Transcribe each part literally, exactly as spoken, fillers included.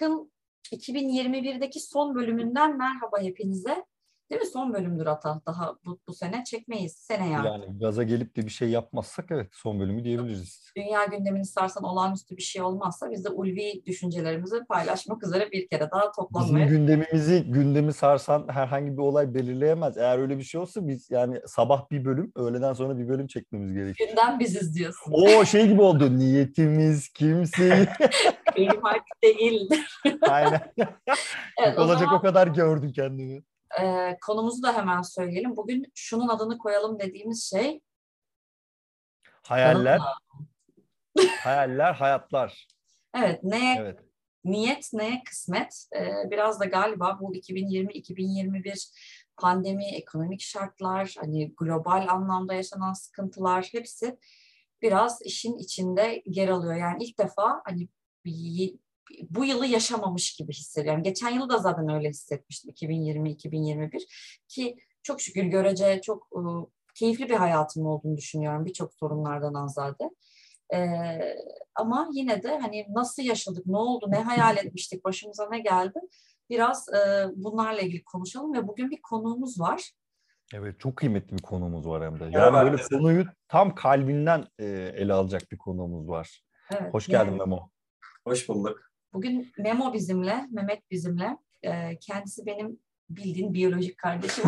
Aşk'ın iki bin yirmi birdeki son bölümünden merhaba hepinize. Değil mi? Son bölümdür hatta. Daha bu, bu sene çekmeyiz. Seneye artık. Yani gaza gelip de bir şey yapmazsak evet son bölümü diyebiliriz. Dünya gündemini sarsan olağanüstü bir şey olmazsa biz de ulvi düşüncelerimizi paylaşmak üzere bir kere daha Bizim toplanmaya... gündemimizi, gündemi sarsan herhangi bir olay belirleyemez. Eğer öyle bir şey olsa biz yani sabah bir bölüm, öğleden sonra bir bölüm çekmemiz gerekiyor. Gündem biziz diyorsun. O şey gibi oldu. Niyetimiz kimseyi. Benim artık değil. Aynen. Evet, o Olacak zaman o kadar gördüm kendimi. e, konumuzu da hemen söyleyelim. Bugün şunun adını koyalım dediğimiz şey... Hayaller. Hayaller, hayatlar. Evet, neye Evet. niyet, neye kısmet? Ee, biraz da galiba bu iki bin yirmi iki bin yirmi bir pandemi, ekonomik şartlar, hani global anlamda yaşanan sıkıntılar hepsi biraz işin içinde yer alıyor. Yani ilk defa hani bir, bu yılı yaşamamış gibi hissediyorum. Geçen yılı da zaten öyle hissetmiştim iki bin yirmi iki bin yirmi bir ki çok şükür görece çok e, keyifli bir hayatım olduğunu düşünüyorum birçok sorunlardan azade. Ee, ama yine de hani nasıl yaşadık, ne oldu, ne hayal etmiştik, başımıza ne geldi? Biraz e, bunlarla ilgili konuşalım ve bugün bir konuğumuz var. Evet, çok kıymetli bir konuğumuz var hem de. Yani Merhaba böyle herkese. konuyu tam kalbinden e, ele alacak bir konuğumuz var. Evet, Hoş yani geldin Memo. Hoş bulduk. bugün Memo bizimle, Mehmet bizimle. Ee, kendisi benim bildiğin biyolojik kardeşim.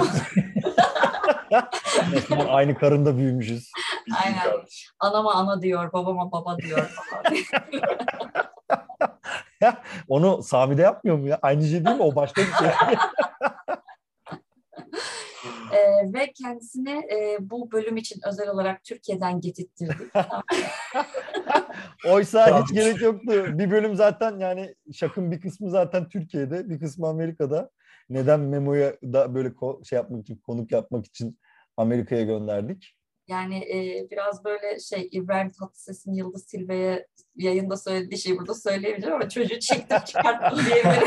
Resmen aynı karında büyümüşüz. Aynen. Anama ana diyor, babama baba diyor falan. Onu Sami'de yapmıyor mu ya? Aynı şey değil mi? O başka bir şey. Ee, ve kendisini e, bu bölüm için özel olarak Türkiye'den getirttirdik. Oysa hiç gerek yoktu. Bir bölüm zaten yani Şak'ın bir kısmı zaten Türkiye'de, bir kısmı Amerika'da. Neden Memo'ya da böyle ko- şey yapmak için, konuk yapmak için Amerika'ya gönderdik? Yani e, biraz böyle şey İbrahim Tatlıses'in Yıldız Tilbe'ye yayında söylediği şeyi burada söyleyebilirim ama çocuğu çektim çıkarttım diyebilirim.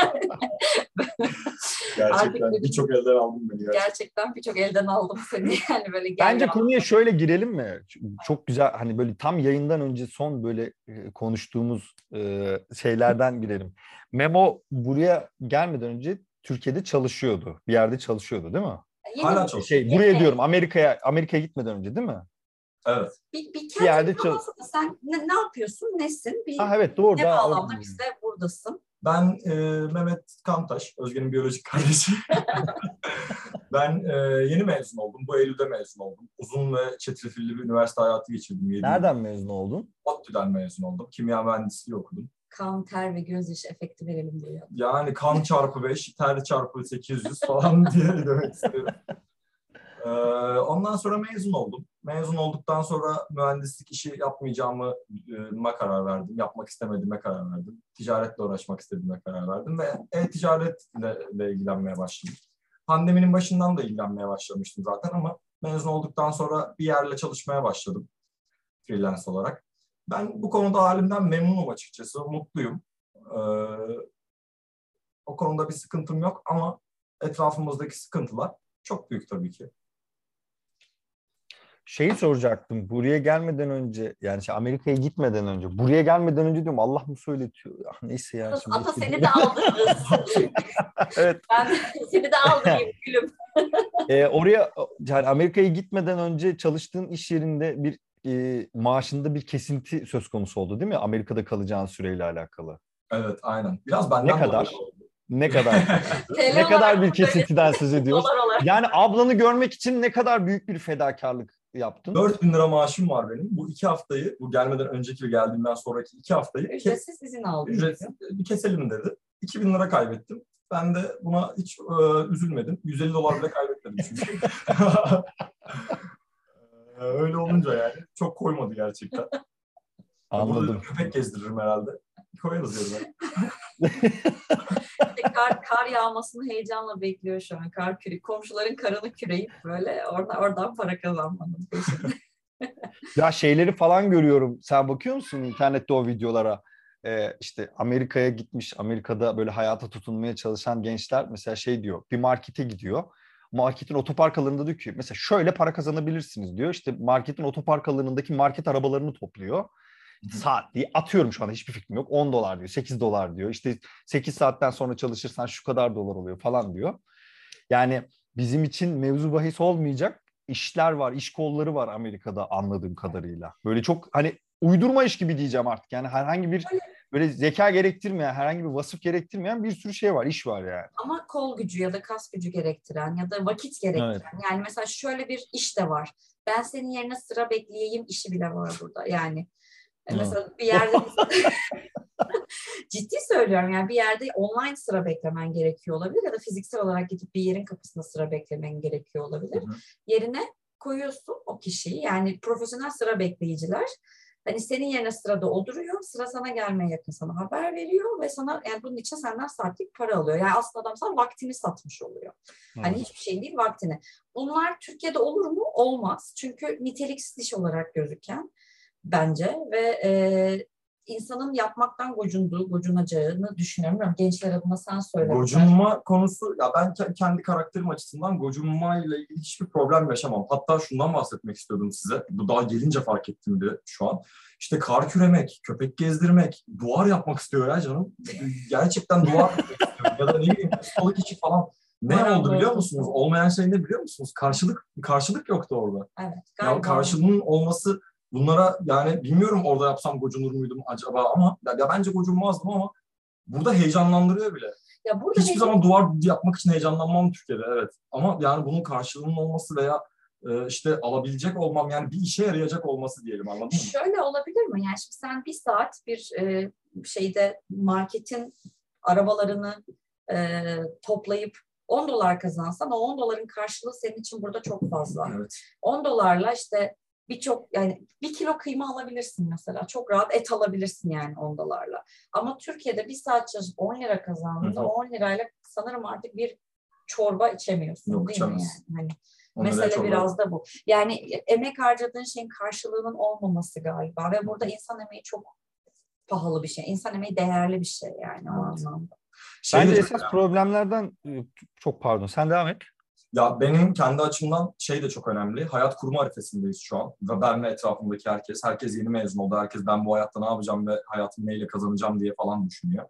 Gerçekten birçok elden aldım beni. Gerçekten, Gerçekten birçok elden aldım seni. Yani böyle gel Bence ya. konuya şöyle girelim mi? Çok güzel hani böyle tam yayından önce son böyle e, konuştuğumuz e, şeylerden girelim. Memo buraya gelmeden önce Türkiye'de çalışıyordu. Bir yerde çalışıyordu değil mi? Yeni, Hala çok. Şey buraya diyorum Amerika'ya Amerika'ya gitmeden önce değil mi? Evet. bir, bir Bir yerde kendini çal- anlatsana. Sen ne, ne yapıyorsun? Nesin? Bir, Ah evet doğru ne da bağlamda bizde buradasın? Ben e, Mehmet Kantaş, Özge'nin biyolojik kardeşi. Ben e, yeni mezun oldum. Bu Eylül'de mezun oldum. Uzun ve çetrefilli bir üniversite hayatı geçirdim. yedi Nereden mezun oldun? ODTÜ'den mezun oldum. Kimya mühendisliği okudum. Kan, ter ve gözyaşı efekti verelim buraya. Yani kan çarpı beş, ter çarpı sekiz yüz falan diye demek istiyorum. Ee, ondan sonra mezun oldum. Mezun olduktan sonra mühendislik işi yapmayacağımı e, karar verdim. Yapmak istemediğime karar verdim. Ticaretle uğraşmak istediğime karar verdim ve e-ticaretle de ilgilenmeye başladım. Pandeminin başından da ilgilenmeye başlamıştım zaten ama mezun olduktan sonra bir yerle çalışmaya başladım freelance olarak. Ben bu konuda halimden memnunum açıkçası, mutluyum. Ee, o konuda bir sıkıntım yok ama etrafımızdaki sıkıntılar çok büyük tabii ki. Şeyi soracaktım. Buraya gelmeden önce yani şey, Amerika'ya gitmeden önce. Buraya gelmeden önce diyorum Allah mı söyletiyor? Ya, neyse ya. Kız, Şimdi ata işte- seni de aldırırız. Evet. Ben seni de aldırayım gülüm. Ee, oraya yani Amerika'ya gitmeden önce çalıştığın iş yerinde bir e, maaşında bir kesinti söz konusu oldu değil mi? Amerika'da kalacağın süreyle alakalı. Evet, aynen. Biraz benden Ne kadar? dolayı oldu. Ne kadar? T L ne kadar olarak bir mı kesintiden söz ediyoruz? dolar olarak? Yani ablanı görmek için ne kadar büyük bir fedakarlık yaptın? dört bin lira maaşım var benim. Bu iki haftayı, bu gelmeden önceki ve geldiğimden sonraki iki haftayı ke- Ücretsiz izin aldım. ücretsiz bir keselim dedi. iki bin lira kaybettim. Ben de buna hiç e, üzülmedim. yüz elli dolar bile kaybetmedim çünkü. E, Öyle olunca yani çok koymadı gerçekten. Anladım. Burada köpek gezdiririm herhalde. Koyarız yerine. İşte kar, kar yağmasını heyecanla bekliyor şu an. Kar küre, komşuların karını küreyip böyle oradan, oradan para kazanmanın peşinde. Ya şeyleri falan görüyorum. Sen bakıyor musun internette o videolara? Ee, işte Amerika'ya gitmiş, Amerika'da böyle hayata tutunmaya çalışan gençler mesela şey diyor, bir markete gidiyor. Marketin otopark alanında diyor ki mesela şöyle para kazanabilirsiniz diyor. İşte marketin otopark alanındaki market arabalarını topluyor. saat diye atıyorum, şu anda hiçbir fikrim yok. on dolar diyor, sekiz dolar diyor. İşte sekiz saatten sonra çalışırsan şu kadar dolar oluyor falan diyor. Yani bizim için mevzu bahis olmayacak işler var, iş kolları var Amerika'da anladığım kadarıyla. Böyle çok hani uydurma iş gibi diyeceğim artık. Yani herhangi bir böyle zeka gerektirmeyen, herhangi bir vasıf gerektirmeyen bir sürü şey var, iş var yani. Ama kol gücü ya da kas gücü gerektiren ya da vakit gerektiren. Evet. Yani mesela şöyle bir iş de var. Ben senin yerine sıra bekleyeyim işi bile var burada. Yani evet. Mesela bir yerde ciddi söylüyorum, yani bir yerde online sıra beklemen gerekiyor olabilir ya da fiziksel olarak gidip bir yerin kapısında sıra beklemen gerekiyor olabilir. Hı hı. Yerine koyuyorsun o kişiyi, yani profesyonel sıra bekleyiciler. Hani senin yerine sırada o duruyor, sıra sana gelmeye yakın sana haber veriyor ve sana yani bunun için senden saatlik para alıyor. Yani aslında adam sana vaktini satmış oluyor. Hmm. Hani hiçbir şey değil, vaktini. Bunlar Türkiye'de olur mu? Olmaz. Çünkü niteliksiz iş olarak gözüken bence ve e, insanın yapmaktan gocunduğu, gocunacağını düşünüyorum. Gençler adına sen söyle. Gocunma konusu, ya ben kendi karakterim açısından gocunmayla ilgili hiçbir problem yaşamam. Hatta şundan bahsetmek istiyordum size. Bu daha gelince fark ettim de şu an. İşte kar küremek, köpek gezdirmek, duvar yapmak istiyor ya canım. Gerçekten duvar yapmak istiyor. Ya da ne bileyim ustalık işi falan. Ne Bayağı oldu biliyor musunuz? Olmayan şey ne biliyor musunuz? Karşılık karşılık yoktu orada. Evet. Ya karşılığın olması bunlara, yani bilmiyorum orada yapsam gocunur muydum acaba ama ya, ya bence gocunmazdım ama burada heyecanlandırıyor bile. Ya burada hiçbir heyecan... zaman duvar yapmak için heyecanlanmam Türkiye'de, evet. Ama yani bunun karşılığının olması veya e, işte alabilecek olmam, yani bir işe yarayacak olması diyelim, anladın mı? Şöyle olabilir mi? Yani şimdi sen bir saat bir e, şeyde marketin arabalarını e, toplayıp on dolar kazansan, o on doların karşılığı senin için burada çok fazla. Evet. on dolarla işte birçok, yani bir kilo kıyma alabilirsin mesela. Çok rahat et alabilirsin yani on dolarla. Ama Türkiye'de bir saat çalışıp on lira kazandığında on lirayla sanırım artık bir çorba içemiyorsun. Yok, değil içemez. Mi yani? Hani mesele biraz da bu. Yani emek harcadığın şeyin karşılığının olmaması galiba ve burada insan emeği çok pahalı bir şey. İnsan emeği değerli bir şey yani o evet. anlamda. Şey Bence esas yani. problemlerden çok pardon sen devam et. Ya benim kendi açımdan şey de çok önemli. Hayat kurma arifesindeyiz şu an. Ve ben ve etrafımdaki herkes. Herkes yeni mezun oldu. Herkes ben bu hayatta ne yapacağım ve hayatımı neyle kazanacağım diye falan düşünüyor.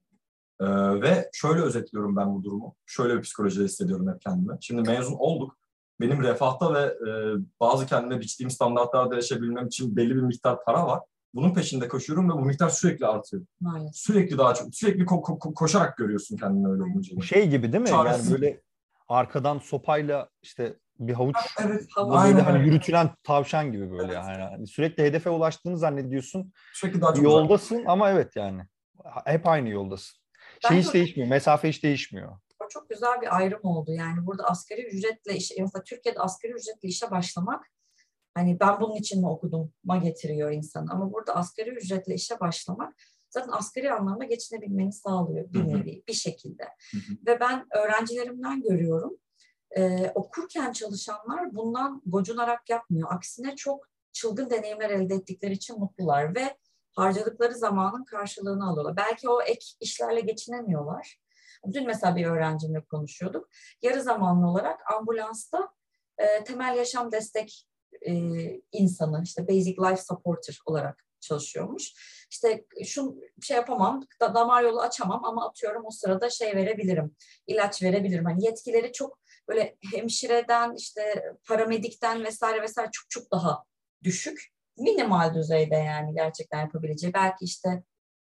Ee, ve şöyle özetliyorum ben bu durumu. Şöyle bir psikolojide hissediyorum hep kendimi. Şimdi mezun olduk. Benim refahta ve e, bazı kendime biçtiğim standartlarda yaşayabilmem için belli bir miktar para var. Bunun peşinde koşuyorum ve bu miktar sürekli artıyor. Maalesef. Sürekli daha çok, sürekli ko- ko- koşarak görüyorsun kendini öyle olunca. Şey gibi değil mi? Çaresiz. Yani böyle arkadan sopayla işte bir havuç evet, böyle hani yürütülen tavşan gibi böyle evet. Yani sürekli hedefe ulaştığını zannediyorsun. Sürekli daha çok yoldasın uzak. Ama evet yani hep aynı yoldasın. Ben şey hiç değişmiyor, mesafe hiç değişmiyor. O çok güzel bir ayrım oldu. Yani burada asgari ücretle işe, mesela Türkiye'de asgari ücretle işe başlamak, hani ben bunun için mi okudum ma getiriyor insan. Ama burada asgari ücretle işe başlamak zaten asgari anlamda geçinebilmeni sağlıyor bir nevi, bir şekilde. Hı hı. Ve ben öğrencilerimden görüyorum. Ee, okurken çalışanlar bundan gocunarak yapmıyor. Aksine çok çılgın deneyimler elde ettikleri için mutlular ve harcadıkları zamanın karşılığını alıyorlar. Belki o ek işlerle geçinemiyorlar. Dün mesela bir öğrencimle konuşuyorduk. Yarı zamanlı olarak ambulansta e, temel yaşam destek e, insanı, işte basic life supporter olarak çalışıyormuş. İşte şu şey yapamam, damar yolu açamam ama atıyorum o sırada şey verebilirim, ilaç verebilirim. Hani yetkileri çok böyle hemşireden, işte paramedikten vesaire vesaire çok çok daha düşük. Minimal düzeyde yani gerçekten yapabileceği. Belki işte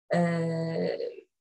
eee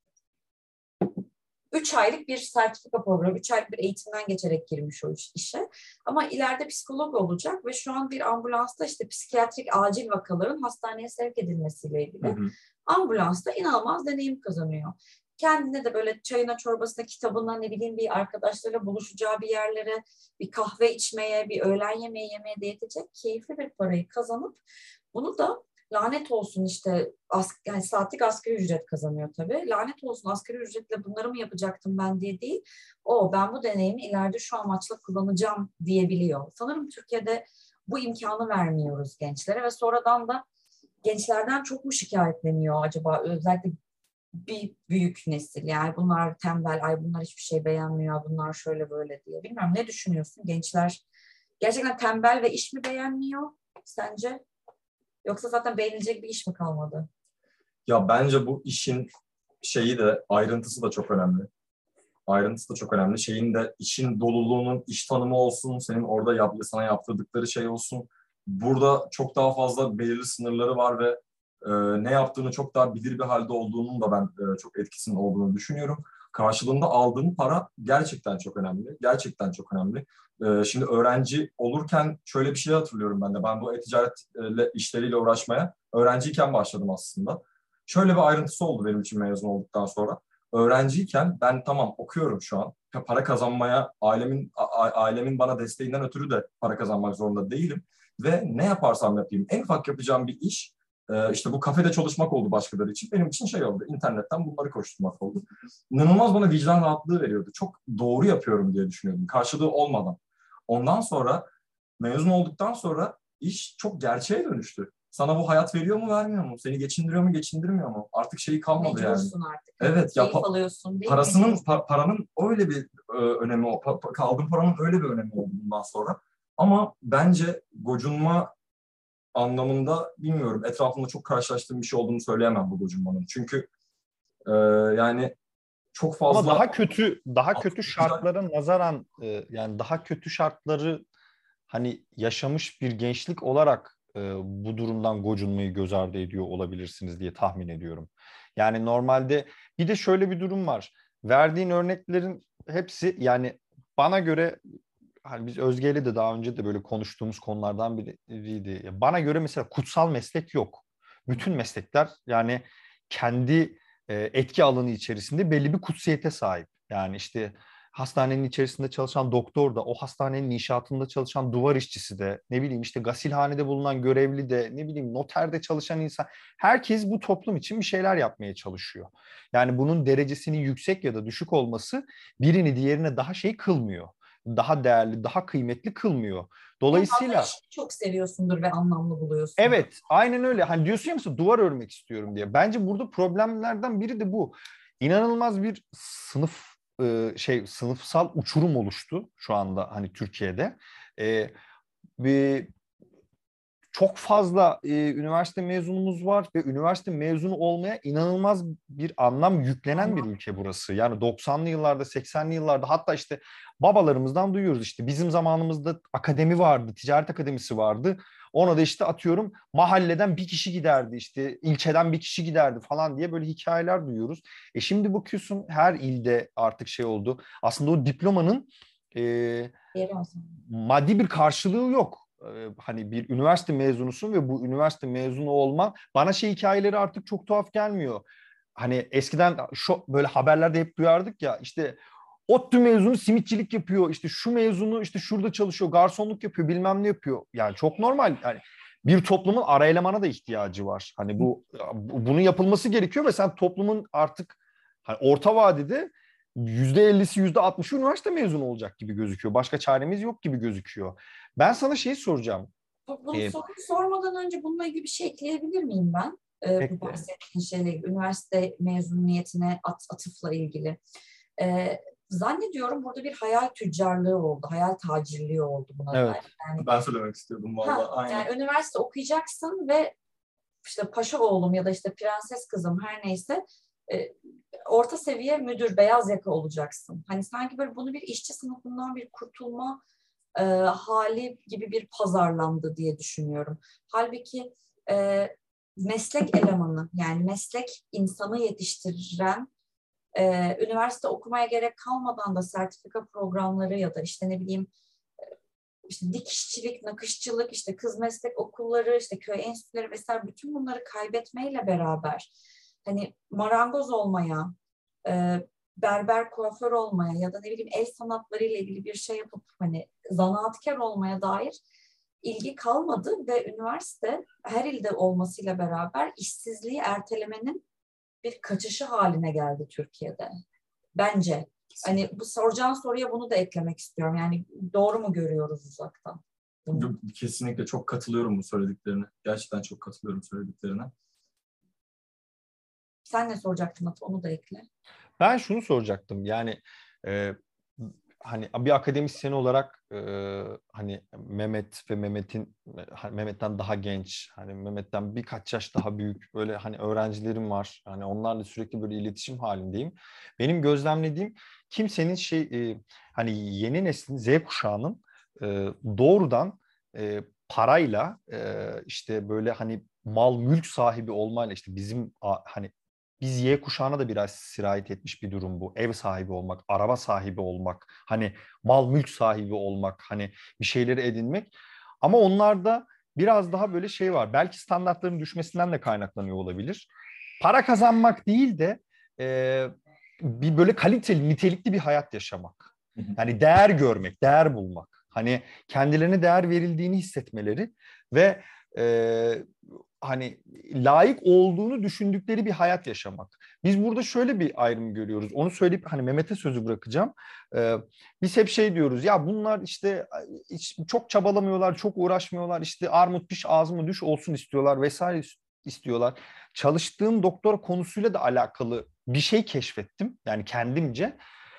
Üç aylık bir sertifika programı, üç aylık bir eğitimden geçerek girmiş o işe. Ama ileride psikolog olacak ve şu an bir ambulansta işte psikiyatrik acil vakaların hastaneye sevk edilmesiyle ilgili. Hı hı. Ambulansta inanılmaz deneyim kazanıyor. Kendine de böyle çayına, çorbasına, kitabına, ne bileyim bir arkadaşlarıyla buluşacağı bir yerlere, bir kahve içmeye, bir öğlen yemeği yemeye de yetecek keyifli bir parayı kazanıp bunu da lanet olsun işte as, yani saatlik asgari ücret kazanıyor tabii. Lanet olsun asgari ücretle bunları mı yapacaktım ben diye değil. O ben bu deneyimi ileride şu amaçla kullanacağım diyebiliyor. Sanırım Türkiye'de bu imkanı vermiyoruz gençlere ve sonradan da gençlerden çok mu şikayetleniyor acaba, özellikle bir büyük nesil, yani bunlar tembel, ay bunlar hiçbir şey beğenmiyor, bunlar şöyle böyle diye. Bilmiyorum, ne düşünüyorsun? Gençler gerçekten tembel ve iş mi beğenmiyor sence? Yoksa zaten beğenilecek bir iş mi kalmadı? Ya bence bu işin şeyi de ayrıntısı da çok önemli. Ayrıntısı da çok önemli. Şeyin de işin doluluğunun iş tanımı olsun, senin orada yap, sana yaptırdıkları şey olsun. Burada çok daha fazla belirli sınırları var ve e, ne yaptığını çok daha bilir bir halde olduğunun da ben e, çok etkisinin olduğunu düşünüyorum. Karşılığında aldığın para gerçekten çok önemli. Gerçekten çok önemli. E, şimdi öğrenci olurken şöyle bir şey hatırlıyorum ben de. Ben bu e-ticaret e, işleriyle uğraşmaya öğrenciyken başladım aslında. Şöyle bir ayrıntısı oldu benim için mezun olduktan sonra. Öğrenciyken ben tamam okuyorum şu an. Para kazanmaya ailemin a- ailemin bana desteğinden ötürü de para kazanmak zorunda değilim. Ve ne yaparsam yapayım en ufak yapacağım bir iş e, işte bu kafede çalışmak oldu başkaları için. Benim için şey oldu. İnternetten bunları koşturmak oldu. İnanılmaz bana vicdan rahatlığı veriyordu. Çok doğru yapıyorum diye düşünüyordum. Karşılığı olmadan. Ondan sonra mezun olduktan sonra iş çok gerçeğe dönüştü. Sana bu hayat veriyor mu, vermiyor mu? Seni geçindiriyor mu, geçindirmiyor mu? Artık şeyi kalmadı yani. Mecbursun artık. Evet ya, Keyif pa- alıyorsun değil mi? parasının pa- paranın öyle bir e, önemi, pa- pa- kaldığın paranın öyle bir önemi oldu bundan sonra. Ama bence gocunma anlamında bilmiyorum. Etrafımda çok karşılaştığım bir şey olduğunu söyleyemem bu gocunmanın. Çünkü e, yani çok Ama fazla daha kötü daha kötü aslında şartlara nazaran e, yani daha kötü şartları hani yaşamış bir gençlik olarak e, bu durumdan gocunmayı göz ardı ediyor olabilirsiniz diye tahmin ediyorum. Yani normalde bir de şöyle bir durum var. Verdiğin örneklerin hepsi yani bana göre hani biz Özge'yle de daha önce de böyle konuştuğumuz konulardan biriydi. Bana göre mesela kutsal meslek yok. Bütün meslekler yani kendi e, etki alanı içerisinde belli bir kutsiyete sahip. Yani işte hastanenin içerisinde çalışan doktor da, o hastanenin inşaatında çalışan duvar işçisi de, ne bileyim işte gasilhanede bulunan görevli de, ne bileyim noterde çalışan insan, herkes bu toplum için bir şeyler yapmaya çalışıyor. Yani bunun derecesinin yüksek ya da düşük olması birini diğerine daha şey kılmıyor. Daha değerli, daha kıymetli kılmıyor. En fazla Dolayısıyla işini çok seviyorsundur ve anlamlı buluyorsun. evet, aynen öyle. Hani diyorsun ya mesela duvar örmek istiyorum diye. Bence burada problemlerden biri de bu. İnanılmaz bir sınıf e, şey sınıfsal uçurum oluştu şu anda hani Türkiye'de. E, bir çok fazla e, üniversite mezunumuz var ve üniversite mezunu olmaya inanılmaz bir anlam yüklenen bir ülke burası. Yani doksanlı yıllarda, seksenli yıllarda hatta işte babalarımızdan duyuyoruz işte bizim zamanımızda akademi vardı, ticaret akademisi vardı. Ona da işte atıyorum mahalleden bir kişi giderdi işte ilçeden bir kişi giderdi falan diye böyle hikayeler duyuyoruz. E şimdi bakıyorsun her ilde artık şey oldu. Aslında o diplomanın e, Yeri o zaman. maddi bir karşılığı yok. Ee, Hani bir üniversite mezunusun ve bu üniversite mezunu olman bana şey hikayeleri artık çok tuhaf gelmiyor. Hani eskiden şu böyle haberlerde hep duyardık ya işte ODTÜ mezunu simitçilik yapıyor, işte şu mezunu işte şurada çalışıyor, garsonluk yapıyor, bilmem ne yapıyor. Yani çok normal. Yani bir toplumun ara elemana da ihtiyacı var. Hani bu bunun yapılması gerekiyor ve sen toplumun artık hani orta vadede yüzde ellisi, yüzde altmışı üniversite mezunu olacak gibi gözüküyor. Başka çaremiz yok gibi gözüküyor. Ben sana şeyi soracağım. Bu, bunu Ee, soruyu sormadan önce bununla ilgili bir şey ekleyebilir miyim ben? Ee, bu Ekle. bahsettiğin şeyle ilgili, üniversite mezuniyetine at, atıfla ilgili. Ee, Zannediyorum burada bir hayal tüccarlığı oldu, hayal tacirliği oldu buna da. Evet. Yani, ben söylemek istiyordum ha, valla. Aynen. yani üniversite okuyacaksın ve işte paşa oğlum ya da işte prenses kızım her neyse e, orta seviye müdür, beyaz yaka olacaksın. Hani sanki böyle bunu bir işçi sınıfından bir kurtulma e, hali gibi bir pazarlandı diye düşünüyorum. Halbuki e, meslek elemanı yani meslek insanı yetiştiren e, üniversite okumaya gerek kalmadan da sertifika programları ya da işte ne bileyim işte dikişçilik, nakışçılık, işte kız meslek okulları, işte köy enstitüleri vesaire bütün bunları kaybetmeyle beraber hani marangoz olmaya, e, berber kuaför olmaya ya da ne bileyim el sanatları ile ilgili bir şey yapıp hani zanaatkar olmaya dair ilgi kalmadı ve üniversite her ilde olmasıyla beraber işsizliği ertelemenin bir kaçışı haline geldi Türkiye'de. Bence. Hani bu soracağın soruya bunu da eklemek istiyorum. Yani doğru mu görüyoruz uzaktan? Bunu. Kesinlikle çok katılıyorum bu söylediklerine. Gerçekten çok katılıyorum söylediklerine. Sen ne soracaktın Ata? Onu da ekle. Ben şunu soracaktım. Yani e, hani bir akademisyen olarak e, hani Mehmet ve Mehmet'in Mehmet'ten daha genç, hani Mehmet'ten birkaç yaş daha büyük böyle hani öğrencilerim var. Hani onlarla sürekli böyle iletişim halindeyim. Benim gözlemlediğim kimsenin şey e, hani yeni neslin Z kuşağının e, doğrudan e, parayla e, işte böyle hani mal mülk sahibi olmayla işte bizim a, hani biz Y kuşağına da biraz sirayet etmiş bir durum bu. Ev sahibi olmak, araba sahibi olmak, hani mal mülk sahibi olmak, hani bir şeyleri edinmek. Ama onlarda biraz daha böyle şey var. Belki standartların düşmesinden de kaynaklanıyor olabilir. Para kazanmak değil de e, bir böyle kaliteli, nitelikli bir hayat yaşamak. Yani değer görmek, değer bulmak. Hani kendilerine değer verildiğini hissetmeleri ve e, hani layık olduğunu düşündükleri bir hayat yaşamak. Biz burada şöyle bir ayrım görüyoruz. Onu söyleyip hani Mehmet'e sözü bırakacağım. Ee, biz hep şey diyoruz ya bunlar işte hiç, çok çabalamıyorlar, çok uğraşmıyorlar. İşte armut piş ağzıma düş olsun istiyorlar vesaire istiyorlar. Çalıştığım doktora konusuyla da alakalı bir şey keşfettim. Yani kendimce.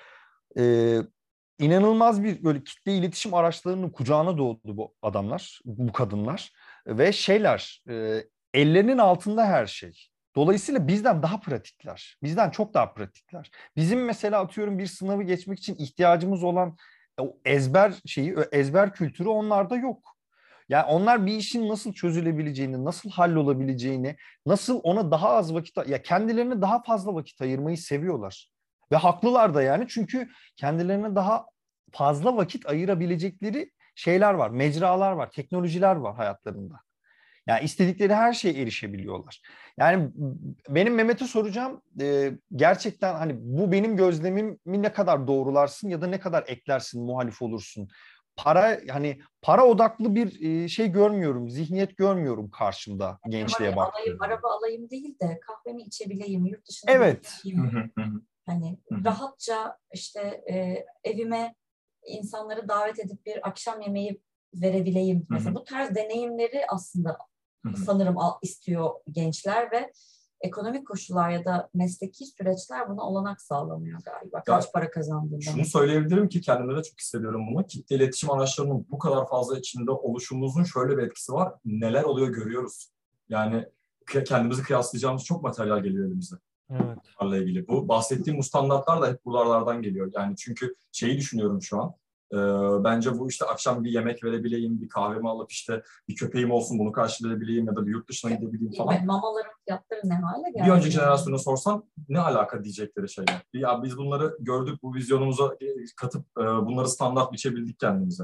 Ee, inanılmaz bir böyle kitle iletişim araçlarının kucağına doğdu bu adamlar, bu kadınlar ve şeyler e, ellerinin altında her şey. Dolayısıyla bizden daha pratikler. Bizden çok daha pratikler. Bizim mesela atıyorum bir sınavı geçmek için ihtiyacımız olan o ezber şeyi, ezber kültürü onlarda yok. Yani onlar bir işin nasıl çözülebileceğini, nasıl hallolabileceğini, nasıl ona daha az vakit, ya kendilerine daha fazla vakit ayırmayı seviyorlar. Ve haklılar da yani çünkü kendilerine daha fazla vakit ayırabilecekleri şeyler var, mecralar var, teknolojiler var hayatlarında. Yani istedikleri her şeye erişebiliyorlar. Yani benim Mehmet'e soracağım e, gerçekten hani bu benim gözlemimi ne kadar doğrularsın ya da ne kadar eklersin, muhalif olursun. Para hani para odaklı bir e, şey görmüyorum, zihniyet görmüyorum karşımda gençliğe Parayı alayım, baktığımda. araba alayım değil de kahvemi içebileyim, yurt dışına Evet. gidebileyim. Hani rahatça işte e, evime insanları davet edip bir akşam yemeği verebileyim. Mesela bu tarz deneyimleri aslında sanırım istiyor gençler ve ekonomik koşullar ya da mesleki süreçler buna olanak sağlamıyor galiba. Kaç ya, para kazandığında. Şunu söyleyebilirim ki kendimde de çok hissediyorum bunu. Kitle iletişim araçlarının bu kadar fazla içinde oluşumuzun şöyle bir etkisi var. Neler oluyor görüyoruz. Yani kendimizi kıyaslayacağımız çok materyal geliyor elimize. Evet. Bunlarla ilgili. Bu bahsettiğim bu standartlar da hep buralardan geliyor. Yani çünkü şeyi düşünüyorum şu an. E, bence bu işte akşam bir yemek verebileyim, bir kahvemi alıp işte bir köpeğim olsun bunu karşılayabileyim ya da bir yurt dışına gidebileyim falan. Mamaların fiyatları ne hale geldi? Bir önceki jenerasyona sorsam ne alaka diyecekleri şeyler. Ya biz bunları gördük, bu vizyonumuza katıp e, bunları standart biçebildik kendimize.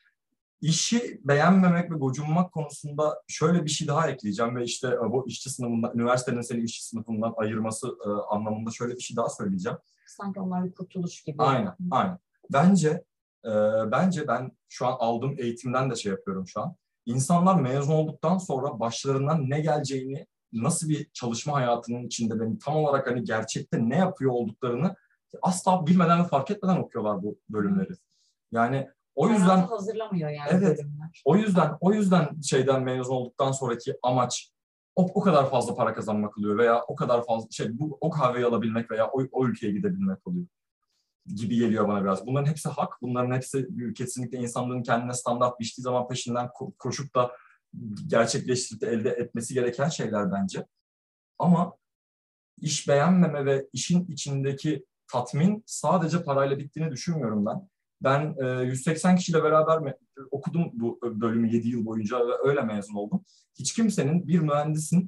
İşi beğenmemek ve gocunmak konusunda şöyle bir şey daha ekleyeceğim ve işte bu işçi sınıfından, üniversitenin seni işçi sınıfından ayırması e, anlamında şöyle bir şey daha söyleyeceğim. Sanki onlar bir kurtuluş gibi. Aynen, aynen. Bence, e, bence ben şu an aldığım eğitimden de şey yapıyorum şu an. İnsanlar mezun olduktan sonra başlarından ne geleceğini, nasıl bir çalışma hayatının içinde benim tam olarak hani gerçekte ne yapıyor olduklarını asla bilmeden ve fark etmeden okuyorlar bu bölümleri. Yani o yüzden hazırlamıyor yani evet, bölümler. O yüzden o yüzden şeyden mezun olduktan sonraki amaç o, o kadar fazla para kazanmak oluyor veya o kadar fazla şey bu o kahveyi alabilmek veya o, o ülkeye gidebilmek oluyor gibi geliyor bana biraz. Bunların hepsi hak. Bunların hepsi kesinlikle insanlığın kendine standart biçtiği zaman peşinden koşup da gerçekleştirip de elde etmesi gereken şeyler bence. Ama iş beğenmeme ve işin içindeki tatmin sadece parayla bittiğini düşünmüyorum ben. Ben e, yüz seksen kişiyle beraber okudum bu bölümü yedi yıl boyunca ve öyle mezun oldum. Hiç kimsenin, bir mühendisin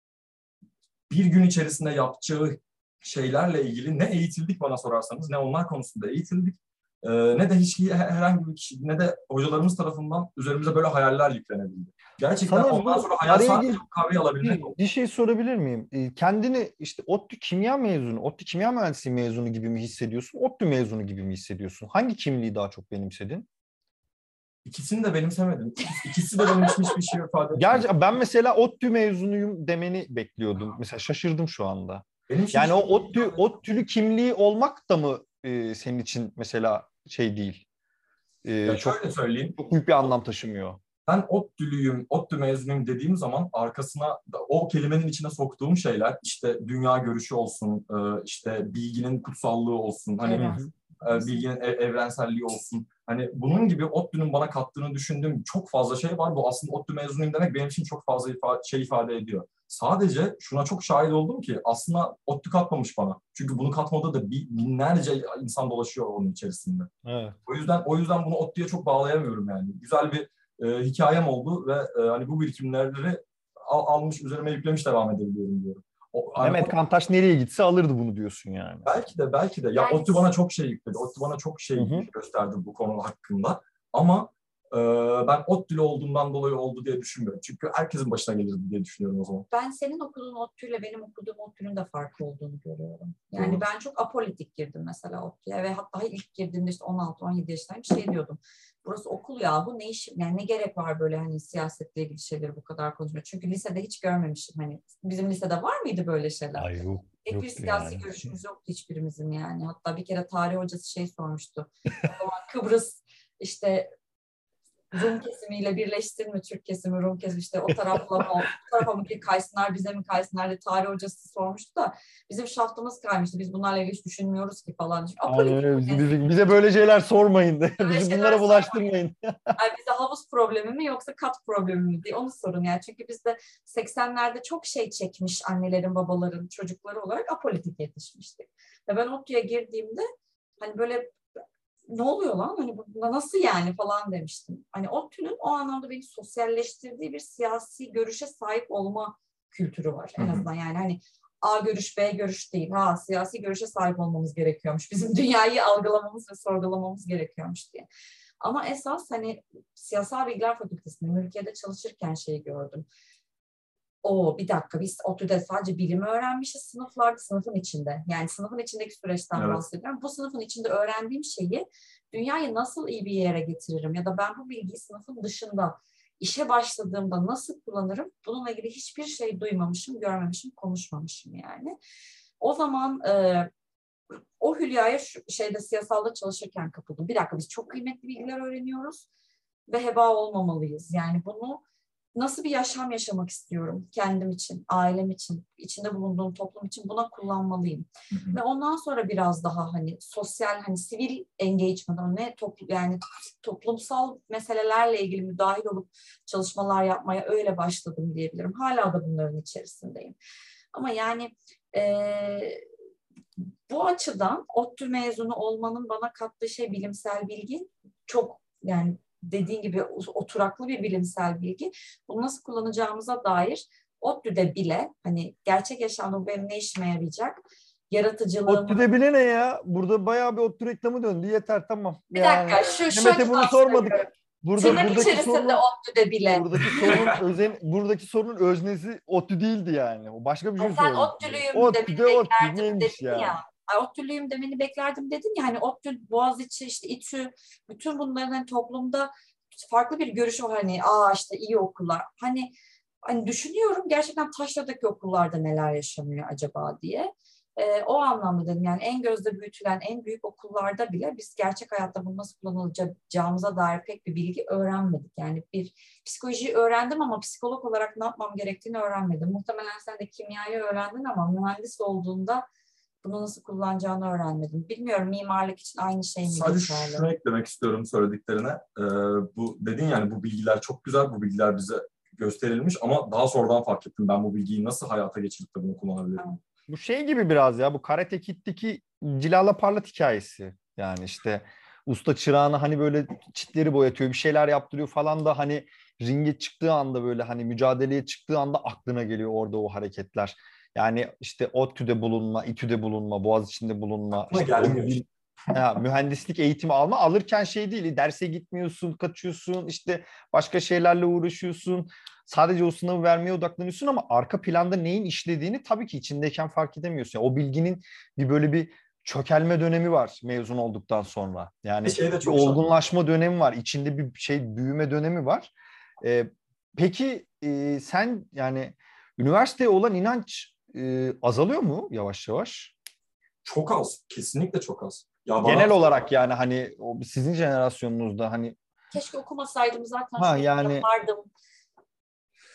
bir gün içerisinde yapacağı şeylerle ilgili ne eğitildik bana sorarsanız, ne onlar konusunda eğitildik, e, ne de hiç herhangi bir kişi, ne de hocalarımız tarafından üzerimize böyle hayaller yüklenebildi. Gerçekten Sana ondan bu sonra hayal araya sadece gir, kahveyi alabilmek bir, oldu. bir şey sorabilir miyim? Ee, kendini işte ODTÜ kimya mezunu, ODTÜ kimya mühendisliği mezunu gibi mi hissediyorsun? ODTÜ mezunu gibi mi hissediyorsun? Hangi kimliği daha çok benimsedin? İkisini de benimsemedim. İkisi de benim için hiçbir şey ifade etmiyor. Gerçi ben mesela ODTÜ mezunuyum demeni bekliyordum. Mesela şaşırdım şu anda. Benim için Yani o hiçbir ODTÜ, ifade- ODTÜ'lü kimliği olmak da mı e, senin için mesela şey değil? E, Ya çok şöyle söyleyeyim. çok büyük bir anlam taşımıyor. Ben ODTÜ'lüyüm, ODTÜ mezunuyum dediğim zaman arkasına o kelimenin içine soktuğum şeyler işte dünya görüşü olsun, işte bilginin kutsallığı olsun. Hani Evet. e, bilginin ev- evrenselliği olsun. Hani bunun gibi ODTÜ'nün bana kattığını düşündüğüm çok fazla şey var. Bu aslında ODTÜ mezunuyum demek benim için çok fazla ifa- şey ifade ediyor. Sadece şuna çok şahit oldum ki aslında ODTÜ katmamış bana. Çünkü bunu katmadığı da bi- binlerce insan dolaşıyor onun içerisinde. Evet. O yüzden o yüzden bunu ODTÜ'ye çok bağlayamıyorum yani. Güzel bir e, hikayem oldu ve e, hani bu birikimleri al, almış üzerime yüklemiş devam edebiliyorum diyorum. O, hani Mehmet o- Kantaş nereye gitse alırdı bunu diyorsun yani. belki de belki de. Ya Yani- ODTÜ bana çok şey yükledi. ODTÜ bana çok şey Hı hı. gösterdi bu konu hakkında. Ama e, ben ODTÜ'lü olduğumdan dolayı oldu diye düşünmüyorum. Çünkü herkesin başına gelirdi diye düşünüyorum o zaman. Ben senin okuduğun ODTÜ'yle benim okuduğum ODTÜ'nün de farkı olduğunu görüyorum. Yani Doğru. ben çok apolitik girdim mesela ODTÜ'ye ve hatta ilk girdiğimde işte on altı on yedi yaşındayım şey diyordum. Burası okul ya bu ne iş yani ne gerek var böyle hani siyasetle ilgili şeyleri bu kadar konuşmaya. Çünkü lisede hiç görmemişim hani bizim lisede var mıydı böyle şeyler? Ay yok. Tek bir Yoktu siyasi yani. görüşümüz yoktu hiçbirimizin yani. Hatta bir kere tarih hocası şey sormuştu. O zaman Kıbrıs işte Rum kesimiyle birleştir mi Türk kesimi, Rum kesimi işte o tarafla mı, o tarafa mı kaysınlar, bize mi kaysınlar diye tarih hocası sormuştu da bizim şaftımız kaymıştı. Biz bunlarla ilgili hiç düşünmüyoruz ki falan. Aynen Apolitik öyle. bir Bize, nesil. bize, bize böyle şeyler sormayın. Böyle Bizi şeyler bunlara sormayın. bulaştırmayın. Yani bize havuz problemi mi yoksa kat problemi mi diye onu sorun yani. Çünkü biz de seksenlerde çok şey çekmiş annelerin, babaların, çocukları olarak apolitik yetişmiştik. Ve ben ODTÜ'ye girdiğimde hani böyle ne oluyor lan? Hani bu nasıl yani falan demiştim. Hani ODTÜ'nün o anlamda beni sosyalleştirdiği bir siyasi görüşe sahip olma kültürü var. En azından yani hani A görüş, B görüş değil. Ha siyasi görüşe sahip olmamız gerekiyormuş. Bizim dünyayı algılamamız ve sorgulamamız gerekiyormuş diye. Ama esas hani Siyasal Bilgiler Fakültesi'nde ülkede çalışırken şeyi gördüm. O bir dakika biz ODTÜ'de sadece bilimi öğrenmişiz sınıflarda, sınıfın içinde. Yani sınıfın içindeki süreçten Evet. bahsediyorum. Bu sınıfın içinde öğrendiğim şeyi dünyayı nasıl iyi bir yere getiririm ya da ben bu bilgiyi sınıfın dışında işe başladığımda nasıl kullanırım? Bununla ilgili hiçbir şey duymamışım, görmemişim, konuşmamışım yani. O zaman e, o hülyaya şu, şeyde siyasalda çalışırken kapıldım. Bir dakika biz çok kıymetli bilgiler öğreniyoruz ve heba olmamalıyız. Yani bunu nasıl bir yaşam yaşamak istiyorum kendim için, ailem için, içinde bulunduğum toplum için buna kullanmalıyım. Hı hı. Ve ondan sonra biraz daha hani sosyal hani sivil engagement ne toplu yani toplumsal meselelerle ilgili müdahil olup çalışmalar yapmaya öyle başladım diyebilirim. Hala da bunların içerisindeyim. Ama yani eee bu açıdan ODTÜ mezunu olmanın bana kattığı şey bilimsel bilgi. Çok yani dediğin gibi oturaklı bir bilimsel bilgi. Bunu nasıl kullanacağımıza dair ODTÜ'de bile hani gerçek yaşamda bu benim ne işime yarayacak? Yaratıcılığımı... ODTÜ'de bile ne ya? Burada bayağı bir ODTÜ reklamı döndü. Yeter tamam. Bir Yani dakika şu, şu Mehmet'e bunu açıdan sormadık. söylüyorum. Burada Tırnak buradaki içerisinde sorunun ODTÜ'de bile. buradaki sorunun özen buradaki sorunun öznesi ODTÜ değildi yani. O başka bir Ay şey sen söyledik. ODTÜ'lüyüm demeni ODTÜ'de ODTÜ beklerdim neymiş dedin yani? ya. Ay ODTÜ'lüyüm demeni beklerdim dedin ya. Hani ODTÜ, Boğaziçi, işte İTÜ, bütün bunların hani toplumda farklı bir görüş o hani aa işte iyi okullar. Hani hani düşünüyorum gerçekten taşradaki okullarda neler yaşanıyor acaba diye. Ee, o anlamda dedim yani en gözde büyütülen en büyük okullarda bile biz gerçek hayatta bunu nasıl kullanılacağımıza dair pek bir bilgi öğrenmedik. Yani bir psikolojiyi öğrendim ama psikolog olarak ne yapmam gerektiğini öğrenmedim. Muhtemelen sen de kimyayı öğrendin ama mühendis olduğunda bunu nasıl kullanacağını öğrenmedim. Bilmiyorum mimarlık için aynı şey mi Sadece geçerli? şunu eklemek istiyorum söylediklerine. Ee, bu dedin yani bu bilgiler çok güzel, bu bilgiler bize gösterilmiş ama daha sonradan fark ettim ben bu bilgiyi nasıl hayata geçirip de bunu kullanabilirim. Evet. Bu şey gibi biraz ya bu Karate Kid'deki Cilala Parlat hikayesi. Yani işte usta çırağına hani böyle çitleri boyatıyor, bir şeyler yaptırıyor falan da hani ringe çıktığı anda böyle hani mücadeleye çıktığı anda aklına geliyor orada o hareketler. Yani işte ODTÜ'de bulunma, İTÜ'de bulunma, Boğaziçi'nde bulunma, Ama işte orada gelmiyor bir işte. ya, mühendislik eğitimi alma alırken şey değil, derse gitmiyorsun, kaçıyorsun, işte başka şeylerle uğraşıyorsun. Sadece o sınavı vermeye odaklanıyorsun ama arka planda neyin işlediğini tabii ki içindeyken fark edemiyorsun. Yani o bilginin bir böyle bir çökelme dönemi var mezun olduktan sonra. Yani Şey de bir çok şart. olgunlaşma dönemi var. İçinde bir şey büyüme dönemi var. Ee, peki e, sen yani üniversiteye olan inanç e, azalıyor mu yavaş yavaş? Çok az. Kesinlikle çok az. Ya bana Genel olarak yani hani o sizin jenerasyonunuzda hani Keşke okumasaydım zaten ha şunu yani yapardım.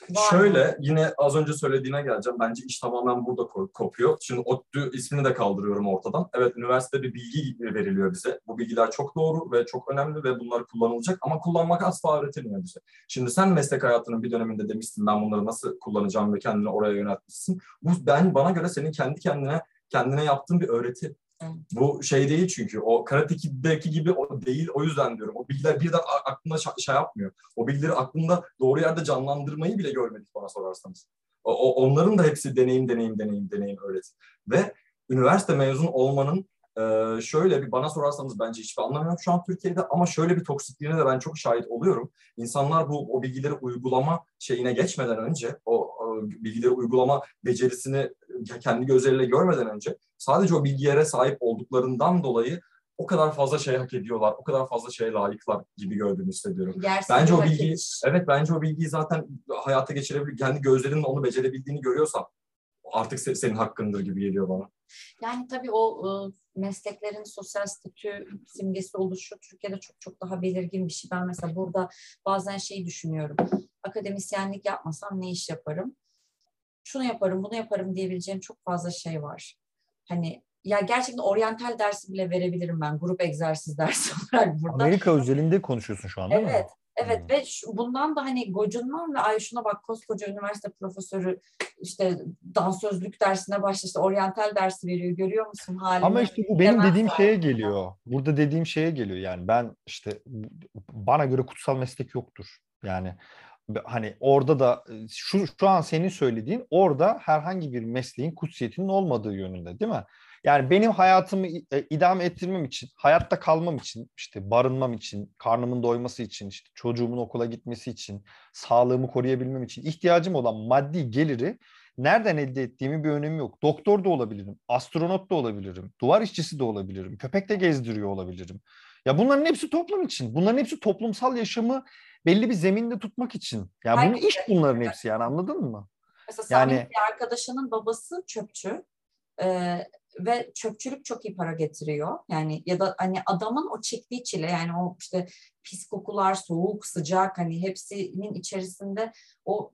Şöyle, yine az önce söylediğine geleceğim. Bence iş tamamen burada kopuyor. Şimdi ODTÜ ismini de kaldırıyorum ortadan. Evet, üniversitede bir bilgi veriliyor bize. Bu bilgiler çok doğru ve çok önemli ve bunlar kullanılacak ama kullanmak asla öğretilmiyor bize. Şimdi sen meslek hayatının bir döneminde demişsin, ben bunları nasıl kullanacağım ve kendini oraya yöneltmişsin. Bu ben bana göre senin kendi kendine kendine yaptığın bir öğreti. Bu şey değil çünkü o Karate Kid'deki gibi o değil, o yüzden diyorum. O bilgiler birden aklında şey yapmıyor. O bilgileri aklında doğru yerde canlandırmayı bile görmedik bana sorarsanız. O, o, onların da hepsi deneyim, deneyim, deneyim, deneyim öğreti. Ve üniversite mezun olmanın e, şöyle bir, bana sorarsanız bence hiçbir anlamı yok şu an Türkiye'de ama şöyle bir toksikliğine de ben çok şahit oluyorum. İnsanlar bu o bilgileri uygulama şeyine geçmeden önce, o, o bilgileri uygulama becerisini kendi gözleriyle görmeden önce sadece o bilgilere sahip olduklarından dolayı o kadar fazla şey hak ediyorlar, o kadar fazla şeye layıklar gibi gördüğümü hissediyorum. Gerçekten bence o bilgiyi, evet bence o bilgiyi zaten hayata geçirebilir, kendi gözlerinle onu becerebildiğini görüyorsan artık senin hakkındır gibi geliyor bana. Yani tabii o ıı, mesleklerin sosyal statü simgesi oluşu Türkiye'de çok çok daha belirgin bir şey. Ben mesela burada bazen şeyi düşünüyorum. Akademisyenlik yapmasam ne iş yaparım? Şunu yaparım, bunu yaparım diyebileceğim çok fazla şey var. Hani ya gerçekten oryantal dersi bile verebilirim ben. Grup egzersiz dersi olarak burada. Amerika özelinde konuşuyorsun şu an değil evet, mi? Evet Hmm. ve şu, bundan da hani gocunmam ve ay şuna bak koskoca üniversite profesörü işte dansözlük dersine başladı, işte oryantal dersi veriyor, görüyor musun halini? Ama işte bu benim Demez dediğim yani. şeye geliyor. Burada dediğim şeye geliyor. Yani ben işte bana göre kutsal meslek yoktur. Yani hani orada da şu, şu an senin söylediğin orada herhangi bir mesleğin kutsiyetinin olmadığı yönünde değil mi? Yani benim hayatımı idame ettirmem için, hayatta kalmam için, işte barınmam için, karnımın doyması için, işte çocuğumun okula gitmesi için, sağlığımı koruyabilmem için ihtiyacım olan maddi geliri nereden elde ettiğimin bir önemi yok. Doktor da olabilirim, astronot da olabilirim, duvar işçisi de olabilirim, köpek de gezdiriyor olabilirim. Ya bunların hepsi toplum için. Bunların hepsi toplumsal yaşamı belli bir zeminde tutmak için. Yani bunu iş bunların hepsi yani anladın mı? Mesela Yani Sami'nin bir arkadaşının babası çöpçü ee, ve çöpçülük çok iyi para getiriyor. Yani ya da hani adamın o çektiği çile yani o işte pis kokular, soğuk, sıcak hani hepsinin içerisinde o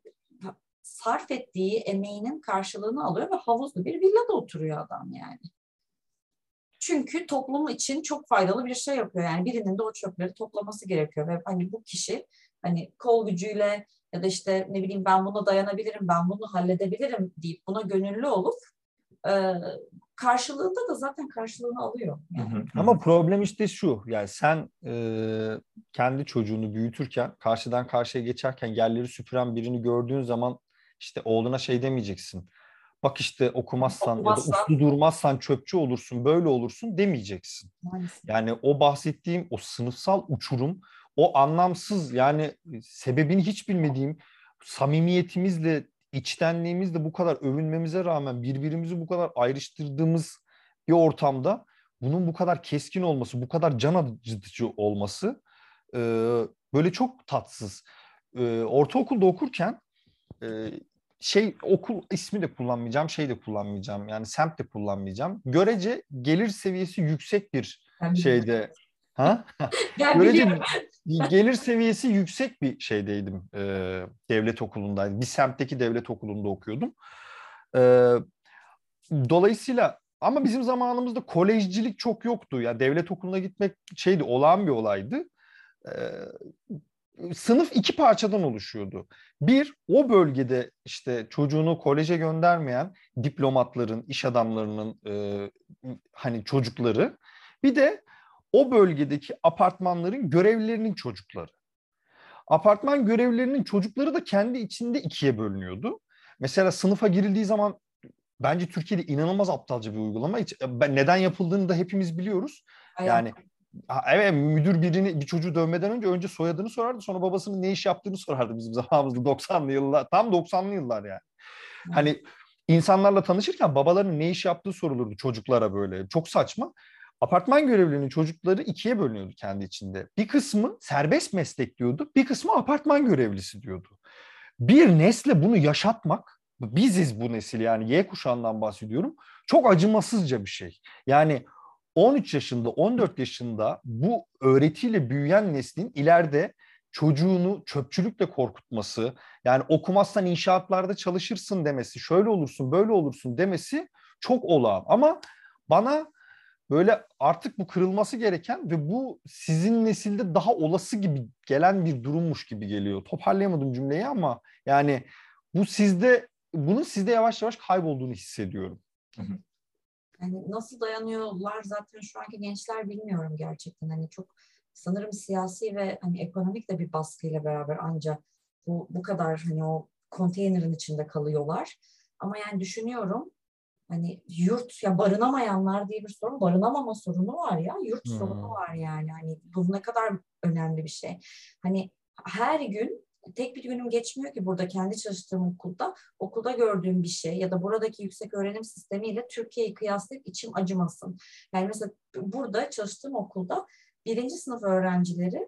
sarf ettiği emeğinin karşılığını alıyor ve havuzlu bir villada oturuyor adam yani. Çünkü toplum için çok faydalı bir şey yapıyor. Yani birinin de o çöpleri toplaması gerekiyor ve hani bu kişi hani kol gücüyle ya da işte ne bileyim ben buna dayanabilirim, ben bunu halledebilirim deyip buna gönüllü olup e, karşılığında da zaten karşılığını alıyor. Yani. Ama problem işte şu, yani sen e, kendi çocuğunu büyütürken, karşıdan karşıya geçerken yerleri süpüren birini gördüğün zaman işte oğluna şey demeyeceksin. Bak işte okumazsan, okumazsan ya da uslu durmazsan çöpçü olursun, böyle olursun demeyeceksin. Maalesef. Yani o bahsettiğim o sınıfsal uçurum, o anlamsız yani sebebini hiç bilmediğim samimiyetimizle, içtenliğimizle bu kadar övünmemize rağmen birbirimizi bu kadar ayrıştırdığımız bir ortamda bunun bu kadar keskin olması, bu kadar can acıtıcı olması e, böyle çok tatsız. E, ortaokulda okurken e, şey okul ismi de kullanmayacağım, şey de kullanmayacağım. Yani semt de kullanmayacağım. Görece gelir seviyesi yüksek bir şeyde. Ha? Görece gelir seviyesi yüksek bir şeydeydim. E, devlet okulundaydım. Bir semtteki devlet okulunda okuyordum. E, dolayısıyla ama bizim zamanımızda kolejcilik çok yoktu. Ya yani devlet okuluna gitmek şeydi, olağan bir olaydı. Ee, sınıf iki parçadan oluşuyordu. Bir, o bölgede işte çocuğunu koleje göndermeyen diplomatların, iş adamlarının e, hani çocukları. Bir de o bölgedeki apartmanların görevlilerinin çocukları. Apartman görevlilerinin çocukları da kendi içinde ikiye bölünüyordu. Mesela sınıfa girildiği zaman bence Türkiye'de inanılmaz aptalca bir uygulama. Hiç, ben neden yapıldığını da hepimiz biliyoruz. Yani evet, müdür birini bir çocuğu dövmeden önce önce soyadını sorardı, sonra babasının ne iş yaptığını sorardı bizim zamanımızda doksanlı yıllar. Tam doksanlı yıllar yani. Hani insanlarla tanışırken babalarının ne iş yaptığı sorulurdu çocuklara böyle. Çok saçma. Apartman görevlilerinin çocukları ikiye bölünüyordu kendi içinde. Bir kısmı serbest meslek diyordu, bir kısmı apartman görevlisi diyordu. Bir nesle bunu yaşatmak, biziz bu nesil yani Y kuşağından bahsediyorum, çok acımasızca bir şey. Yani on üç yaşında, on dört yaşında bu öğretiyle büyüyen neslin ileride çocuğunu çöpçülükle korkutması, yani okumazsan inşaatlarda çalışırsın demesi, şöyle olursun, böyle olursun demesi çok olağan. Ama bana böyle artık bu kırılması gereken ve bu sizin nesilde daha olası gibi gelen bir durummuş gibi geliyor. Toparlayamadım cümleyi ama yani bu sizde, bunun sizde yavaş yavaş kaybolduğunu hissediyorum. Yani nasıl dayanıyorlar zaten şu anki gençler bilmiyorum gerçekten. Hani çok sanırım siyasi ve hani ekonomik de bir baskıyla beraber ancak bu bu kadar hani o konteynerin içinde kalıyorlar. Ama yani düşünüyorum hani yurt ya barınamayanlar diye bir sorun, barınamama sorunu var ya, yurt Hmm. sorunu var yani. Hani bu ne kadar önemli bir şey. Hani her gün tek bir günüm geçmiyor ki burada kendi çalıştığım okulda, okulda gördüğüm bir şey ya da buradaki yüksek öğrenim sistemiyle Türkiye'yi kıyaslayıp içim acımasın. Yani mesela burada çalıştığım okulda birinci sınıf öğrencileri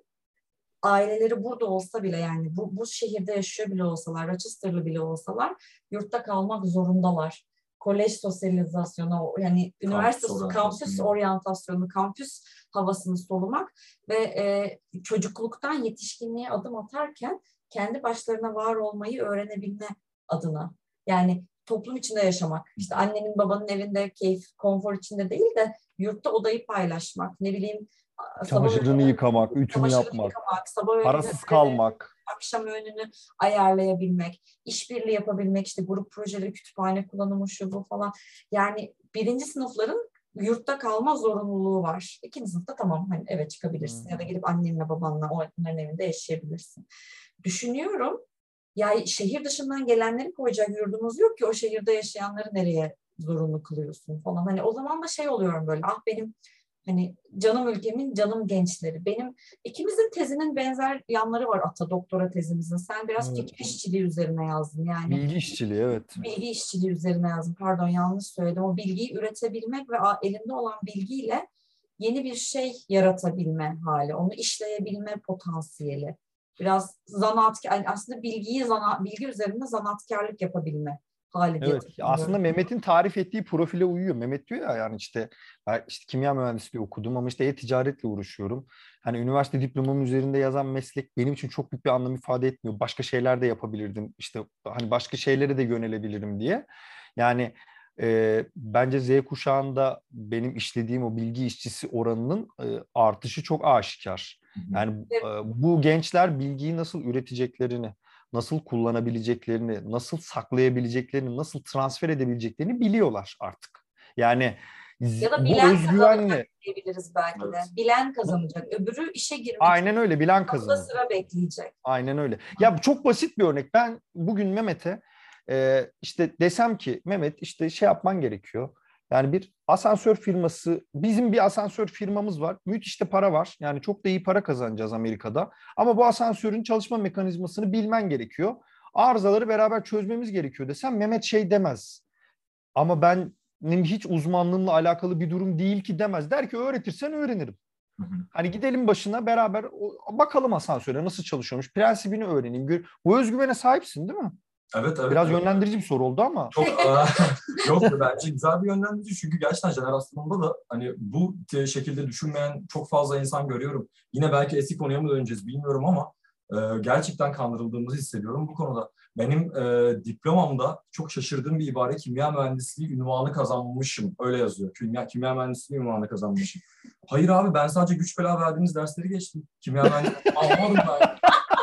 aileleri burada olsa bile yani bu, bu şehirde yaşıyor bile olsalar, Rochester'lı bile olsalar yurtta kalmak zorundalar. Kolej sosyalizasyonu, yani üniversite Kampüs kampüs oryantasyonu. oryantasyonu, kampüs havasını solumak ve e, çocukluktan yetişkinliğe adım atarken kendi başlarına var olmayı öğrenebilme adına. Yani toplum içinde yaşamak. İşte annenin babanın evinde keyif, konfor içinde değil de yurtta odayı paylaşmak. Ne bileyim sabah Çamaşırını öğününü, yıkamak, ütünü çamaşırını yapmak, yıkamak, sabah öğününü, parasız kalmak. akşam öğününü ayarlayabilmek, işbirliği yapabilmek, işte grup projeleri, kütüphane kullanımı, şu bu falan. Yani birinci sınıfların yurtta kalma zorunluluğu var. İkinci sınıfta tamam hani eve çıkabilirsin Hmm. ya da gidip annenle babanla onların evinde yaşayabilirsin. Düşünüyorum ya, şehir dışından gelenleri koyacak yurdumuz yok ki, o şehirde yaşayanları nereye zorunlu kılıyorsun falan. Hani o zaman da şey oluyorum böyle, ah benim hani canım ülkemin canım gençleri. Benim ikimizin tezinin benzer yanları var, ata doktora tezimizin. Sen biraz Evet. fikir işçiliği üzerine yazdın yani. Bilgi işçiliği, evet. Bilgi işçiliği üzerine yazdım. Pardon, yanlış söyledim. O bilgiyi üretebilmek ve elinde olan bilgiyle yeni bir şey yaratabilme hali. Onu işleyebilme potansiyeli. Biraz zanaatkar, aslında bilgiyi zana, bilgi üzerinde zanaatkarlık yapabilme hali diye Evet, aslında Mehmet'in tarif ettiği profile uyuyor. Mehmet diyor ya, yani işte, ben işte kimya mühendisliği okudum ama işte e-ticaretle uğraşıyorum. Hani üniversite diplomamın üzerinde yazan meslek benim için çok büyük bir anlam ifade etmiyor. Başka şeyler de yapabilirdim. İşte hani başka şeylere de yönelebilirim diye. Yani e, bence Z kuşağında benim işlediğim o bilgi işçisi oranının e, artışı çok aşikar. Yani e, bu gençler bilgiyi nasıl üreteceklerini, nasıl kullanabileceklerini, nasıl saklayabileceklerini, nasıl transfer edebileceklerini biliyorlar artık. Yani Ya da bu bilen kazanacak özgüvenle, diyebiliriz belki de. Evet. Bilen kazanacak. Öbürü işe girmek için aynen öyle, bilen kapıda kazanıyor. sıra bekleyecek. Aynen öyle. Ya çok basit bir örnek. Ben bugün Mehmet'e e, işte desem ki Mehmet, işte şey yapman gerekiyor. Yani bir asansör firması, bizim bir asansör firmamız var. Müthiş de para var. Yani çok da iyi para kazanacağız Amerika'da. Ama bu asansörün çalışma mekanizmasını bilmen gerekiyor. Arızaları beraber çözmemiz gerekiyor desem, Mehmet şey demez. Ama benim hiç uzmanlığımla alakalı bir durum değil ki demez. Der ki öğretirsen öğrenirim. Hı hı. Hani gidelim başına beraber bakalım asansöre nasıl çalışıyormuş, prensibini öğreneyim. Bu özgüvene sahipsin değil mi? Evet, evet, Biraz evet. yönlendirici bir soru oldu ama. Çok yok, bence güzel bir yönlendirici, çünkü gerçekten jenerasyonunda da hani bu şekilde düşünmeyen çok fazla insan görüyorum. Yine belki eski konuya mı döneceğiz bilmiyorum ama e, gerçekten kandırıldığımızı hissediyorum bu konuda. Benim e, diplomamda çok şaşırdığım bir ibare, kimya mühendisliği unvanı kazanmışım. Öyle yazıyor. Kimya, kimya mühendisliği unvanı kazanmışım. Hayır abi, ben sadece güç bela verdiğimiz dersleri geçtim. Kimya mühendisliği almadım ben.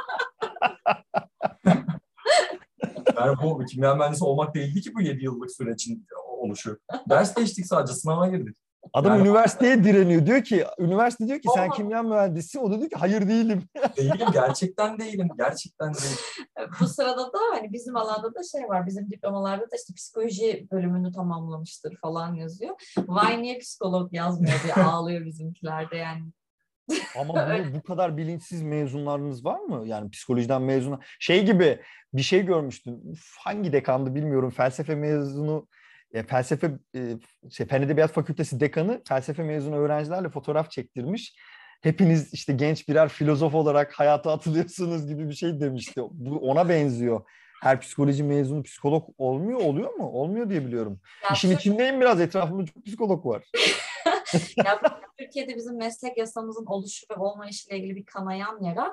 Yani bu kimya mühendisi olmak değildi ki bu yedi yıllık sürecin oluşu. Ders geçtik, sadece sınava girdik. Adam Yani, üniversiteye direniyor. Diyor ki, üniversite diyor ki sen Olmadı. kimya mühendisi. O da diyor ki hayır değilim. değilim, gerçekten değilim. Gerçekten değilim. Bu sırada da hani bizim alanda da şey var. Bizim diplomalarda da işte psikoloji bölümünü tamamlamıştır falan yazıyor. Vay niye psikolog yazmıyor diye ağlıyor bizimkiler de yani. Ama bunu bu kadar bilinçsiz mezunlarınız var mı? Yani psikolojiden mezun. Şey gibi bir şey görmüştüm. Uf, hangi dekandı bilmiyorum. Felsefe mezunu, e, felsefe e, şey, Fen Edebiyat Fakültesi dekanı felsefe mezunu öğrencilerle fotoğraf çektirmiş. Hepiniz işte genç birer filozof olarak hayata atılıyorsunuz gibi bir şey demişti. Bu ona benziyor. Her psikoloji mezunu psikolog olmuyor, oluyor mu? Olmuyor diye biliyorum. Ya, İşin içindeyim biraz. Etrafımda çok psikolog var. ya Türkiye'de bizim meslek yasamızın oluşu ve olmayışıyla ilgili bir kanayan yara.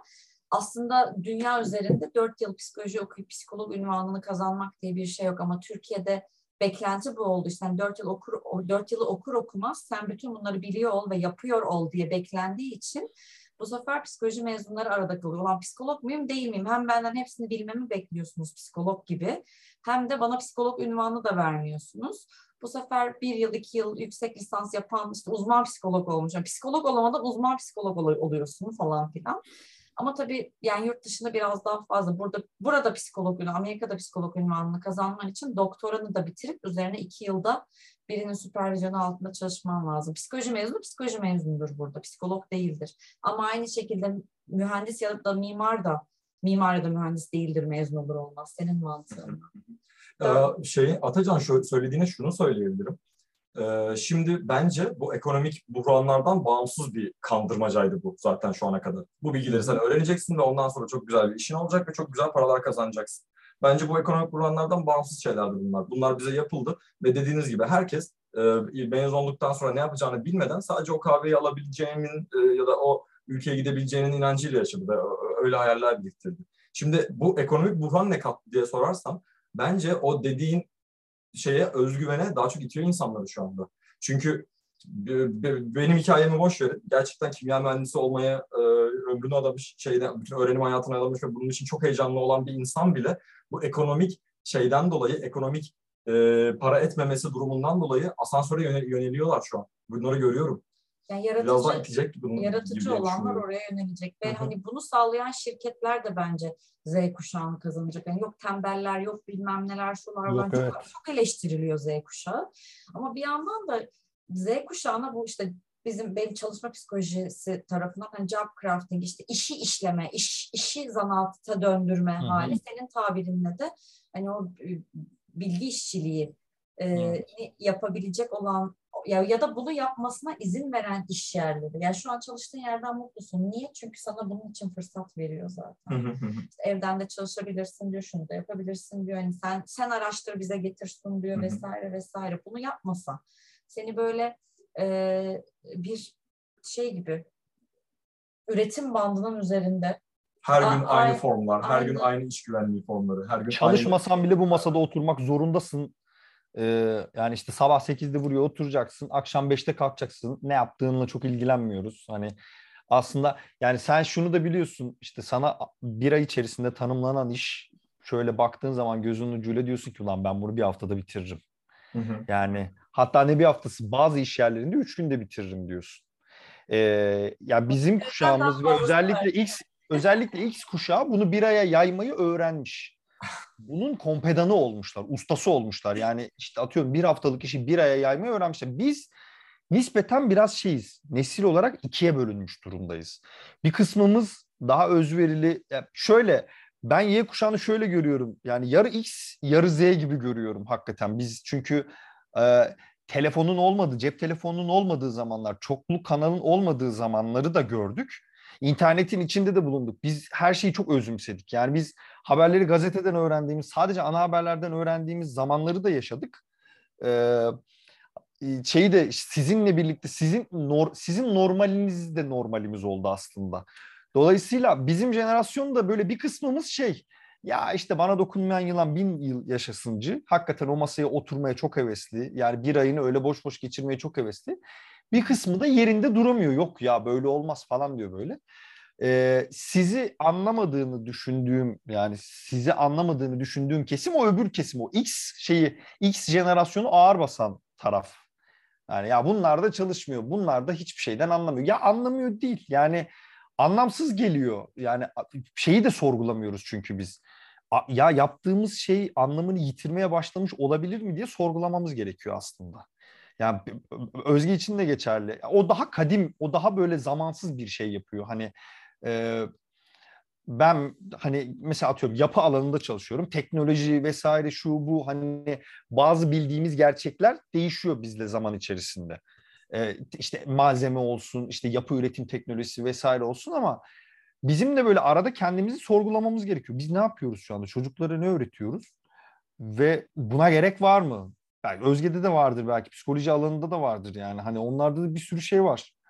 aslında dünya üzerinde dört yıl psikoloji okuyup psikolog unvanını kazanmak diye bir şey yok ama Türkiye'de beklenti bu oldu. İşte yani dört yıl okur, dört yılı okur okumaz sen bütün bunları biliyor ol ve yapıyor ol diye beklendiği için bu sefer psikoloji mezunları arada kalıyor. Ulan psikolog muyum değil miyim? Hem benden hepsini bilmemi bekliyorsunuz psikolog gibi. Hem de bana psikolog unvanı da vermiyorsunuz. Bu sefer bir yıl, iki yıl yüksek lisans yapan işte uzman psikolog olmuş. Yani psikolog olamadan uzman psikolog oluyorsun falan filan. Ama tabii yani yurt dışında biraz daha fazla. Burada burada psikolog ünvanı, Amerika'da psikolog ünvanını kazanman için doktoranı da bitirip üzerine iki yılda birinin süpervizyonu altında çalışman lazım. Psikoloji mezunu psikoloji mezunudur burada. Psikolog değildir. Ama aynı şekilde mühendis ya da mimar da mimar ya da mühendis değildir mezun olur olmaz. Senin mantığın. Ee, şey Atacan şu söylediğine şunu söyleyebilirim. Ee, şimdi bence bu ekonomik buhranlardan bağımsız bir kandırmacaydı bu zaten şu ana kadar. Bu bilgileri sen öğreneceksin ve ondan sonra çok güzel bir işin olacak ve çok güzel paralar kazanacaksın. Bence bu ekonomik buhranlardan bağımsız şeylerdi bunlar. Bunlar bize yapıldı ve dediğiniz gibi herkes e, mezun olduktan sonra ne yapacağını bilmeden sadece o kahveyi alabileceğimin e, ya da o ülkeye gidebileceğinin inancıyla yaşadı ve öyle hayaller biriktirdi. Şimdi bu ekonomik buhran ne kattı diye sorarsam bence o dediğin şeye, özgüvene daha çok itiyor insanları şu anda. Çünkü benim hikayemi boş verin. Gerçekten kimya mühendisi olmaya e, ömrünü adamış, şeyden, bütün öğrenim hayatını adamış ve bunun için çok heyecanlı olan bir insan bile bu ekonomik şeyden dolayı, ekonomik e, para etmemesi durumundan dolayı asansöre yöneliyorlar şu an. Bunları görüyorum. Yani yaratıcı, biraz daha itecek bunun yaratıcı olanlar oraya yönelecek. Ve Hı-hı. hani bunu sağlayan şirketler de bence Z kuşağını kazanacak. Yani yok tembeller, yok bilmem neler, şular var. Evet. Çok, çok eleştiriliyor Z kuşağı. Ama bir yandan da Z kuşağına bu işte bizim benim çalışma psikolojisi tarafından hani job crafting, işte işi işleme, iş, işi zanaata döndürme Hı-hı. hali. Senin tabirinle de hani o bilgi işçiliği e, yapabilecek olan ya, ya da bunu yapmasına izin veren iş yerleri. Yani şu an çalıştığın yerden mutlusun. Niye? Çünkü sana bunun için fırsat veriyor zaten. İşte evden de çalışabilirsin diyor, şunu da yapabilirsin diyor. Yani sen sen araştır bize getirsin diyor vesaire vesaire. Bunu yapmasa seni böyle e, bir şey gibi üretim bandının üzerinde her gün A- aynı formlar, her aynı, gün aynı iş güvenliği formları, her gün çalışmasan aynı... bile bu masada oturmak zorundasın. Ee, yani işte sabah sekizde buraya oturacaksın, akşam beşte kalkacaksın. Ne yaptığınla çok ilgilenmiyoruz. Hani aslında yani sen şunu da biliyorsun, işte sana bir ay içerisinde tanımlanan iş, şöyle baktığın zaman gözünün ucuyla diyorsun ki ulan ben bunu bir haftada bitiririm. Hı hı. Yani hatta ne bir haftası, bazı iş yerlerinde üç günde bitiririm diyorsun. Ee, yani bizim kuşağımız ve özellikle X özellikle X kuşağı bunu bir aya yaymayı öğrenmiş. Bunun kompedanı olmuşlar, ustası olmuşlar. Yani işte atıyorum bir haftalık işi bir aya yaymayı öğrenmişler. Biz nispeten biraz şeyiz, nesil olarak ikiye bölünmüş durumdayız. Bir kısmımız daha özverili. Yani şöyle, ben Y kuşağını şöyle görüyorum. Yani yarı X, yarı Z gibi görüyorum hakikaten. Biz çünkü e, telefonun olmadığı, cep telefonunun olmadığı zamanlar, çoklu kanalın olmadığı zamanları da gördük. İnternetin içinde de bulunduk. Biz her şeyi çok özümsedik. Yani biz haberleri gazeteden öğrendiğimiz, sadece ana haberlerden öğrendiğimiz zamanları da yaşadık. Ee, şeyi de sizinle birlikte sizin nor, sizin normaliniz de normalimiz oldu aslında. Dolayısıyla bizim jenerasyon da böyle bir kısmımız şey, ya işte bana dokunmayan yılan bin yıl yaşasıncı. Hakikaten o masaya oturmaya çok hevesli. Yani bir ayını öyle boş boş geçirmeye çok hevesli. Bir kısmı da yerinde duramıyor. Yok ya böyle olmaz falan diyor böyle. Ee, sizi anlamadığını düşündüğüm, yani sizi anlamadığını düşündüğüm kesim o öbür kesim, o X şeyi, X jenerasyonu ağır basan taraf. Yani ya bunlar da çalışmıyor, bunlar da hiçbir şeyden anlamıyor. Ya anlamıyor değil, yani anlamsız geliyor. Yani şeyi de sorgulamıyoruz çünkü biz. Ya yaptığımız şey anlamını yitirmeye başlamış olabilir mi diye sorgulamamız gerekiyor aslında. Yani Özge için de geçerli. O daha kadim, o daha böyle zamansız bir şey yapıyor. Hani e, ben hani mesela atıyorum yapı alanında çalışıyorum. Teknoloji vesaire şu bu, hani bazı bildiğimiz gerçekler değişiyor bizle zaman içerisinde. Ee, işte malzeme olsun, işte yapı üretim teknolojisi vesaire olsun, ama bizim de böyle arada kendimizi sorgulamamız gerekiyor. Biz ne yapıyoruz şu anda? Çocuklara ne öğretiyoruz? Ve buna gerek var mı? Belki Özge'de de vardır, belki psikoloji alanında da vardır yani. Hani onlarda da bir sürü şey var.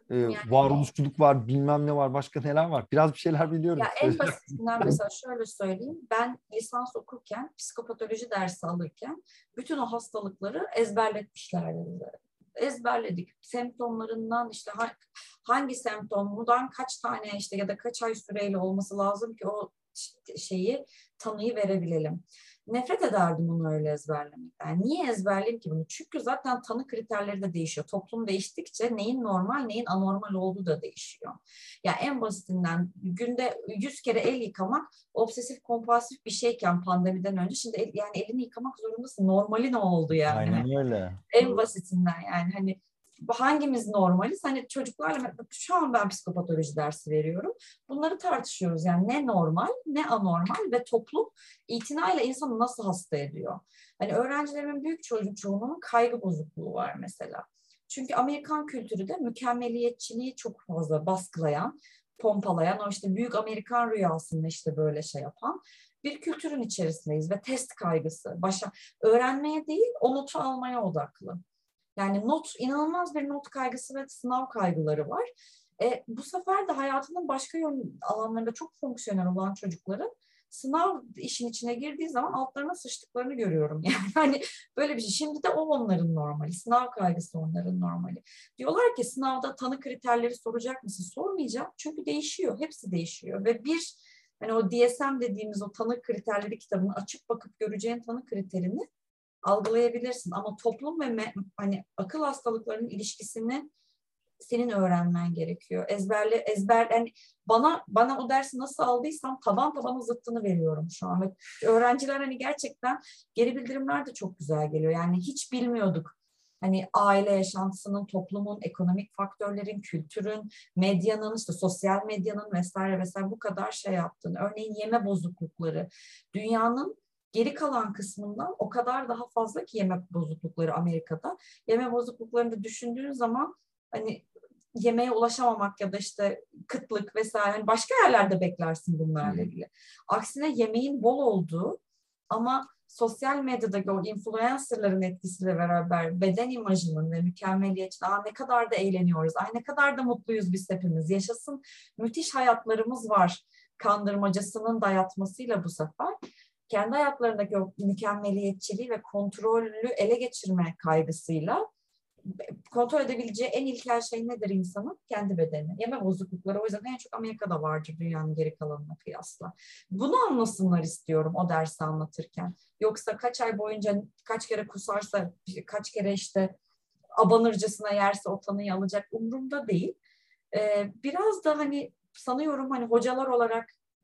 e, Yani, varoluşçuluk var, bilmem ne var, başka neler var. Biraz bir şeyler biliyorum. Ya en basitinden mesela şöyle söyleyeyim. Ben lisans okurken, psikopatoloji dersi alırken bütün o hastalıkları ezberletmişlerdi bize. Ezberledik. Semptomlarından işte hangi semptomdan kaç tane işte ya da kaç ay süreyle olması lazım ki o şeyi, tanıyı verebilelim. Nefret ederdim bunu öyle ezberlemekten. Niye ezberleyeyim ki bunu? Çünkü zaten tanı kriterleri de değişiyor. Toplum değiştikçe neyin normal, neyin anormal olduğu da değişiyor. Ya en basitinden günde yüz kere el yıkamak obsesif kompulsif bir şeyken pandemiden önce, şimdi el, yani elini yıkamak zorundasın. Normali ne oldu yani? Aynen öyle. En basitinden yani hani hangimiz normaliz? Hani çocuklarla şu an ben psikopatoloji dersi veriyorum. Bunları tartışıyoruz. Yani ne normal, ne anormal ve toplum itinayla insanı nasıl hasta ediyor? Hani öğrencilerimin büyük çocuk çoğunun kaygı bozukluğu var mesela. Çünkü Amerikan kültürü de mükemmeliyetçiliği çok fazla baskılayan, pompalayan, o işte büyük Amerikan rüyasını işte böyle şey yapan bir kültürün içerisindeyiz ve test kaygısı, başa öğrenmeye değil, o notu almaya odaklı. Yani not, inanılmaz bir not kaygısı ve sınav kaygıları var. E, bu sefer de hayatının başka yön alanlarında çok fonksiyonel olan çocukların sınav işin içine girdiği zaman altlarına sıçtıklarını görüyorum. Yani hani böyle bir şey. Şimdi de o onların normali. Sınav kaygısı onların normali. Diyorlar ki sınavda tanı kriterleri soracak mısın? Sormayacağım. Çünkü değişiyor. Hepsi değişiyor. Ve bir hani o D S M dediğimiz o tanı kriterleri kitabını açıp bakıp göreceğin tanı kriterini algılayabilirsin. Ama toplum ve me, hani akıl hastalıklarının ilişkisini senin öğrenmen gerekiyor. Ezberle, ezber, yani bana bana o dersi nasıl aldıysam taban tabana zıttını veriyorum şu an. Ve öğrenciler hani gerçekten geri bildirimler de çok güzel geliyor. Yani hiç bilmiyorduk. Hani aile yaşantısının, toplumun, ekonomik faktörlerin, kültürün, medyanın, işte sosyal medyanın vesaire vesaire bu kadar şey yaptığını. Örneğin yeme bozuklukları. Dünyanın geri kalan kısmından o kadar daha fazla ki yeme bozuklukları Amerika'da. Yeme bozukluklarını da düşündüğün zaman hani yemeğe ulaşamamak ya da işte kıtlık vesaire hani başka yerlerde beklersin bunlarla ilgili. Aksine yemeğin bol olduğu ama sosyal medyadaki o influencerların etkisiyle beraber beden imajının ve mükemmeliyetçiliği, aa ne kadar da eğleniyoruz, ay ne kadar da mutluyuz biz hepimiz, yaşasın müthiş hayatlarımız var kandırmacasının dayatmasıyla bu sefer kendi hayatlarındaki o mükemmeliyetçiliği ve kontrollü ele geçirme kaygısıyla kontrol edebileceği en ilkel şey nedir insanın? Kendi bedeni. Yeme bozuklukları o yüzden en çok Amerika'da vardır dünyanın geri kalanına kıyasla. Bunu anlasınlar istiyorum o dersi anlatırken. Yoksa kaç ay boyunca kaç kere kusarsa, kaç kere işte abanırcasına yerse o tanıyı alacak umurumda değil. Ee, biraz da hani sanıyorum hani hocalar olarak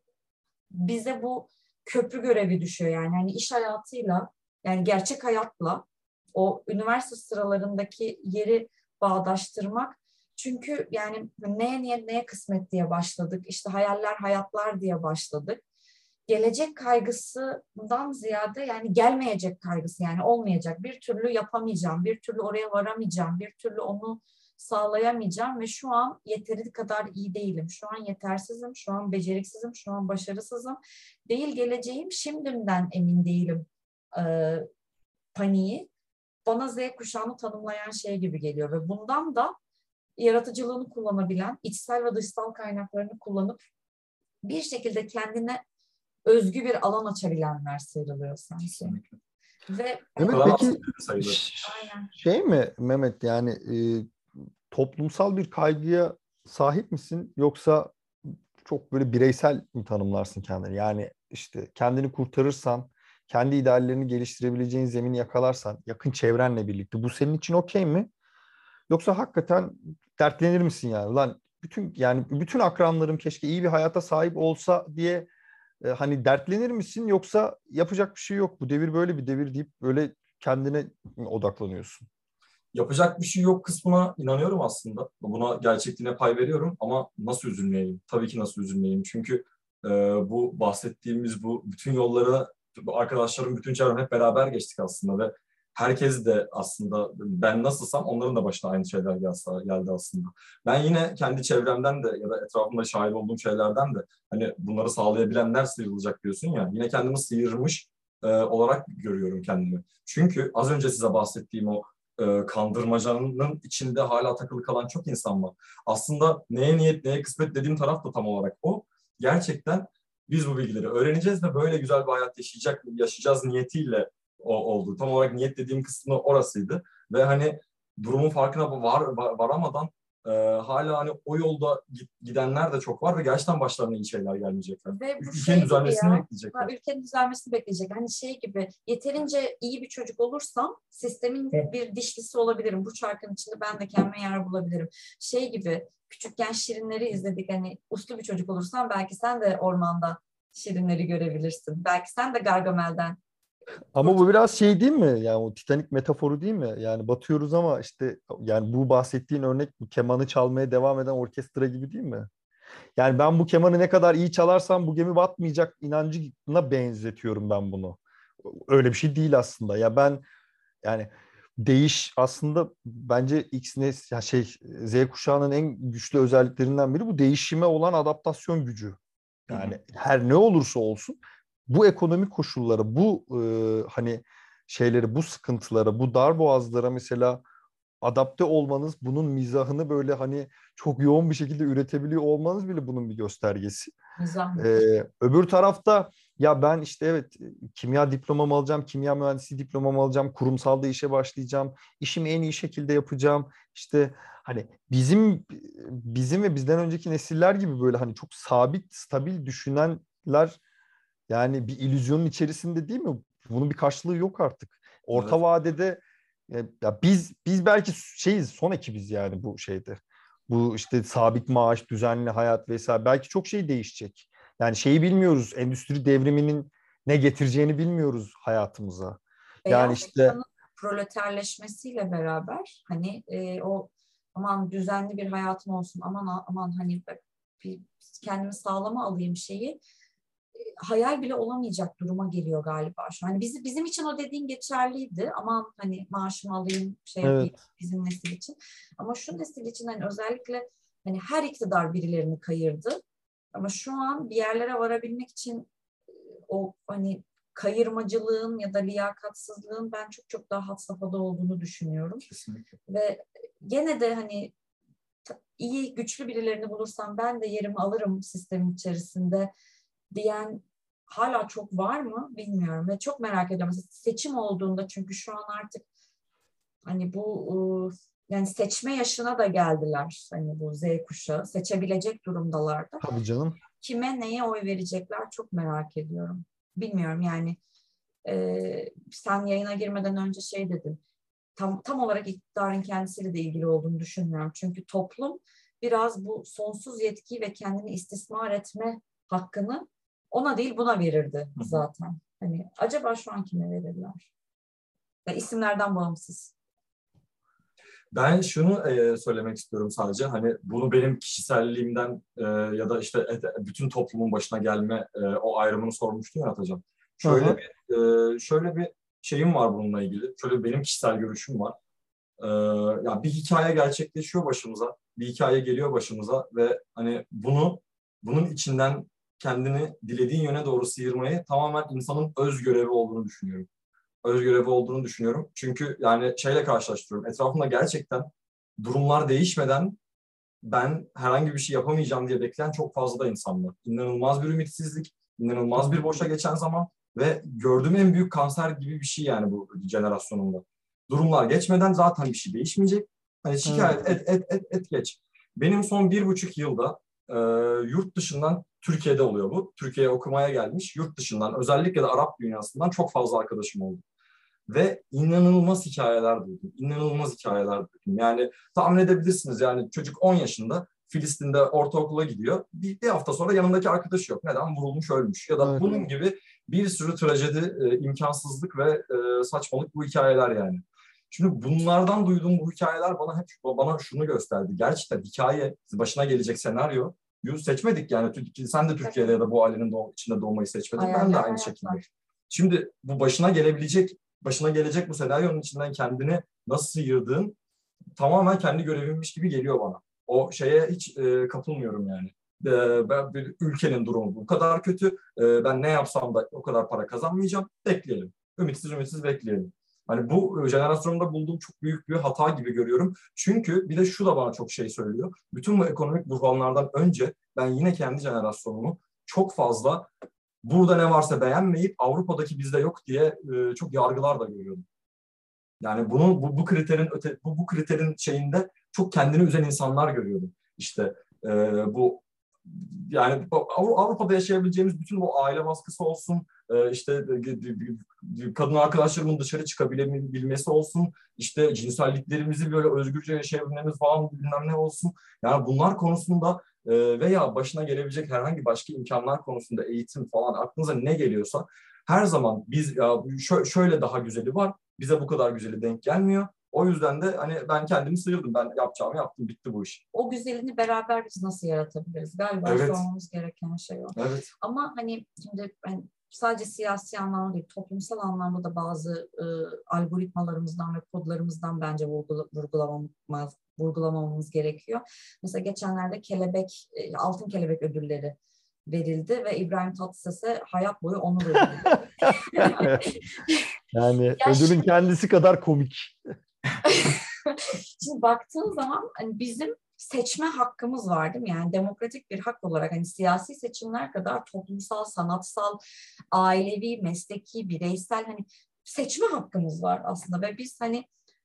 bize bu köprü görevi düşüyor yani. Hani iş hayatıyla yani gerçek hayatla o üniversite sıralarındaki yeri bağdaştırmak. Çünkü yani neye niyet neye kısmet diye başladık. İşte hayaller hayatlar diye başladık. Gelecek kaygısından ziyade yani gelmeyecek kaygısı yani olmayacak. Bir türlü yapamayacağım, bir türlü oraya varamayacağım, bir türlü onu sağlayamayacağım ve şu an yeteri kadar iyi değilim. Şu an yetersizim, şu an beceriksizim, şu an başarısızım. Değil geleceğim, şimdiden emin değilim e, paniği bana Z kuşağını tanımlayan şey gibi geliyor ve bundan da yaratıcılığını kullanabilen, içsel ve dışsal kaynaklarını kullanıp bir şekilde kendine özgü bir alan açabilenler sıyrılıyor sanki. Ve Mehmet yani, peki aynen. şey mi Mehmet yani e, toplumsal bir kaygıya sahip misin yoksa çok böyle bireysel mi tanımlarsın kendini? Yani işte kendini kurtarırsan, kendi ideallerini geliştirebileceğin zemini yakalarsan, yakın çevrenle birlikte bu senin için okey mi? Yoksa hakikaten dertlenir misin yani? Ulan bütün yani bütün akranlarım keşke iyi bir hayata sahip olsa diye e, hani dertlenir misin? Yoksa yapacak bir şey yok. Bu devir böyle bir devir deyip böyle kendine odaklanıyorsun. Yapacak bir şey yok kısmına inanıyorum aslında. Buna gerçekliğine pay veriyorum ama nasıl üzülmeyeyim? Tabii ki nasıl üzülmeyeyim? Çünkü e, bu bahsettiğimiz bu bütün yollara bu arkadaşlarım, bütün çevrem hep beraber geçtik aslında ve herkes de aslında ben nasılsam onların da başına aynı şeyler geldi aslında. Ben yine kendi çevremden de ya da etrafımda şahit olduğum şeylerden de hani bunları sağlayabilenler sıyrılacak diyorsun ya, yine kendimi sıyırmış e, olarak görüyorum kendimi. Çünkü az önce size bahsettiğim o e, kandırmacanın içinde hala takılı kalan çok insan var. Aslında neye niyet, neye kısmet dediğim taraf da tam olarak o. Gerçekten biz bu bilgileri öğreneceğiz ve böyle güzel bir hayat yaşayacak, yaşayacağız niyetiyle o, oldu. Tam olarak niyet dediğim kısmı orasıydı. Ve hani durumun farkına var, var, varamadan e, hala hani o yolda gidenler de çok var ve gerçekten başlarına iyi şeyler gelmeyecekler. Ve bu Ülkenin şey düzelmesini ya, bekleyecekler. Ha, ülkenin düzelmesini bekleyecek. Hani şey gibi, yeterince iyi bir çocuk olursam sistemin bir dişlisi olabilirim. Bu çarkın içinde ben de kendime yer bulabilirim. Şey gibi, küçükken Şirinleri izledik. Hani uslu bir çocuk olursan belki sen de ormanda Şirinleri görebilirsin. Belki sen de Gargamel'den. Ama bu biraz şey değil mi? Yani o Titanic metaforu değil mi? Yani batıyoruz ama işte yani bu bahsettiğin örnek bu kemanı çalmaya devam eden orkestra gibi değil mi? Yani ben bu kemanı ne kadar iyi çalarsam bu gemi batmayacak inancına benzetiyorum ben bunu. Öyle bir şey değil aslında. Ya ben yani değiş aslında bence X nes ya şey Z kuşağının en güçlü özelliklerinden biri bu değişime olan adaptasyon gücü. Yani hı hı. Her ne olursa olsun bu ekonomik koşullara, bu e, hani şeyleri, bu sıkıntılara, bu darboğazlara mesela adapte olmanız, bunun mizahını böyle hani çok yoğun bir şekilde üretebiliyor olmanız bile bunun bir göstergesi. Mizah. Ee, öbür tarafta ya ben işte evet kimya diplomamı alacağım, kimya mühendisi diplomamı alacağım, kurumsalda işe başlayacağım, işimi en iyi şekilde yapacağım. İşte hani bizim bizim ve bizden önceki nesiller gibi böyle hani çok sabit, stabil düşünenler yani bir illüzyonun içerisinde değil mi? Bunun bir karşılığı yok artık. Orta evet. vadede ya biz biz belki şeyiz, son ekibiz yani bu şeyde. Bu işte sabit maaş, düzenli hayat vesaire. Belki çok şey değişecek. Yani şeyi bilmiyoruz. Endüstri devriminin ne getireceğini bilmiyoruz hayatımıza. Beyaz yani işte proleterleşmesiyle beraber hani e, o aman düzenli bir hayatım olsun, aman aman hani bir kendimi sağlama alayım şeyi hayal bile olamayacak duruma geliyor galiba şu an. Hani bizim, bizim için o dediğin geçerliydi. Aman hani maaşımı alayım, şey yapayım evet. Bizim nesil için. Ama şu nesil için hani özellikle hani her iktidar birilerini kayırdı. Ama şu an bir yerlere varabilmek için o hani kayırmacılığın ya da liyakatsızlığın ben çok çok daha had safhada olduğunu düşünüyorum. Kesinlikle. Ve gene de hani iyi, güçlü birilerini bulursam ben de yerimi alırım sistemin içerisinde diyen hala çok var mı bilmiyorum ve çok merak ediyorum. Mesela seçim olduğunda çünkü şu an artık hani bu yani seçme yaşına da geldiler. Hani bu Z kuşağı seçebilecek durumdalardı. Tabii canım. Kime neye oy verecekler çok merak ediyorum. Bilmiyorum yani e, sen yayına girmeden önce şey dedin. Tam, tam olarak iktidarın kendisiyle de ilgili olduğunu düşünmüyorum. Çünkü toplum biraz bu sonsuz yetki ve kendini istismar etme hakkını ona değil buna verirdi zaten. Hani acaba şu an kime verirler? Ya isimlerden bağımsız. Ben şunu e, söylemek istiyorum sadece. Hani bunu benim kişiselliğimden e, ya da işte et, bütün toplumun başına gelme e, o ayrımını sormuştun ya Atacan. Şöyle Aha. bir e, şöyle bir şeyim var bununla ilgili. Şöyle benim kişisel görüşüm var. E, ya bir hikaye gerçekleşiyor başımıza. Bir hikaye geliyor başımıza ve hani bunu bunun içinden kendini dilediğin yöne doğru sıyırmayı tamamen insanın öz görevi olduğunu düşünüyorum. Öz görevi olduğunu düşünüyorum. Çünkü yani şeyle karşılaştırıyorum. Etrafımda gerçekten durumlar değişmeden ben herhangi bir şey yapamayacağım diye bekleyen çok fazla da insan var. İnanılmaz bir ümitsizlik, inanılmaz bir boşa geçen zaman ve gördüğüm en büyük kanser gibi bir şey yani bu jenerasyonumda. Durumlar geçmeden zaten bir şey değişmeyecek. Hani şikayet et, et, et, et geç. Benim son bir buçuk yılda e, yurt dışından, Türkiye'de oluyor bu. Türkiye'ye okumaya gelmiş, yurt dışından, özellikle de Arap dünyasından çok fazla arkadaşım oldu. Ve inanılmaz hikayeler duydum. İnanılmaz hikayeler duydum. Yani tahmin edebilirsiniz yani çocuk on yaşında Filistin'de ortaokula gidiyor. Bir, bir hafta sonra yanındaki arkadaşı yok. Neden? Vurulmuş, ölmüş. Ya da evet. Bunun gibi bir sürü trajedi, e, imkansızlık ve e, saçmalık bu hikayeler yani. Şimdi bunlardan duyduğum bu hikayeler bana hep bana şunu gösterdi. Gerçekten hikaye, başına gelecek senaryo seçmedik yani. Sen de Türkiye'de ya da bu ailenin doğ- içinde doğmayı seçmedin. Ben de aynı şekilde. Şimdi bu başına gelebilecek başına gelecek bu senaryonun içinden kendini nasıl sıyırdığın tamamen kendi görevimmiş gibi geliyor bana. O şeye hiç e, kapılmıyorum yani. E, ben, bir ülkenin durumu bu kadar kötü. E, ben ne yapsam da o kadar para kazanmayacağım. Bekleyelim. Ümitsiz ümitsiz bekleyelim. Hani bu jenerasyonda bulduğum çok büyük bir hata gibi görüyorum. Çünkü bir de şu da bana çok şey söylüyor. Bütün bu ekonomik buhranlardan önce ben yine kendi jenerasyonumu çok fazla burada ne varsa beğenmeyip Avrupa'daki bizde yok diye e, çok yargılar da görüyordum. Yani bunun bu, bu kriterin öte, bu, bu kriterin şeyinde çok kendini üzen insanlar görüyordum. İşte e, bu yani Avrupa'da yaşayabileceğimiz bütün bu aile baskısı olsun, e, işte kadın arkadaşlarımın dışarı çıkabilmesi olsun, işte cinselliklerimizi böyle özgürce yaşayabilmemiz falan bilmem ne olsun. Yani bunlar konusunda e, veya başına gelebilecek herhangi başka imkanlar konusunda eğitim falan aklınıza ne geliyorsa her zaman biz ya şöyle daha güzeli var, bize bu kadar güzeli denk gelmiyor. O yüzden de hani ben kendimi sıyırdım. Ben yapacağımı yaptım. Bitti bu iş. O güzelini beraber biz nasıl yaratabiliriz? Galiba evet. sormamız gereken şey o. Evet. Ama hani şimdi ben sadece siyasi anlamda değil, toplumsal anlamda da bazı e, algoritmalarımızdan ve kodlarımızdan bence vurgula, vurgulamamız, vurgulamamamız gerekiyor. Mesela geçenlerde kelebek, e, altın kelebek ödülleri verildi ve İbrahim Tatlıses'e hayat boyu onur ödülü. Yani ya ödülün şimdi, kendisi kadar komik. Şimdi baktığın zaman hani bizim seçme hakkımız var değil mi? Yani demokratik bir hak olarak hani siyasi seçimler kadar toplumsal, sanatsal, ailevi, mesleki, bireysel hani seçme hakkımız var aslında ve biz hani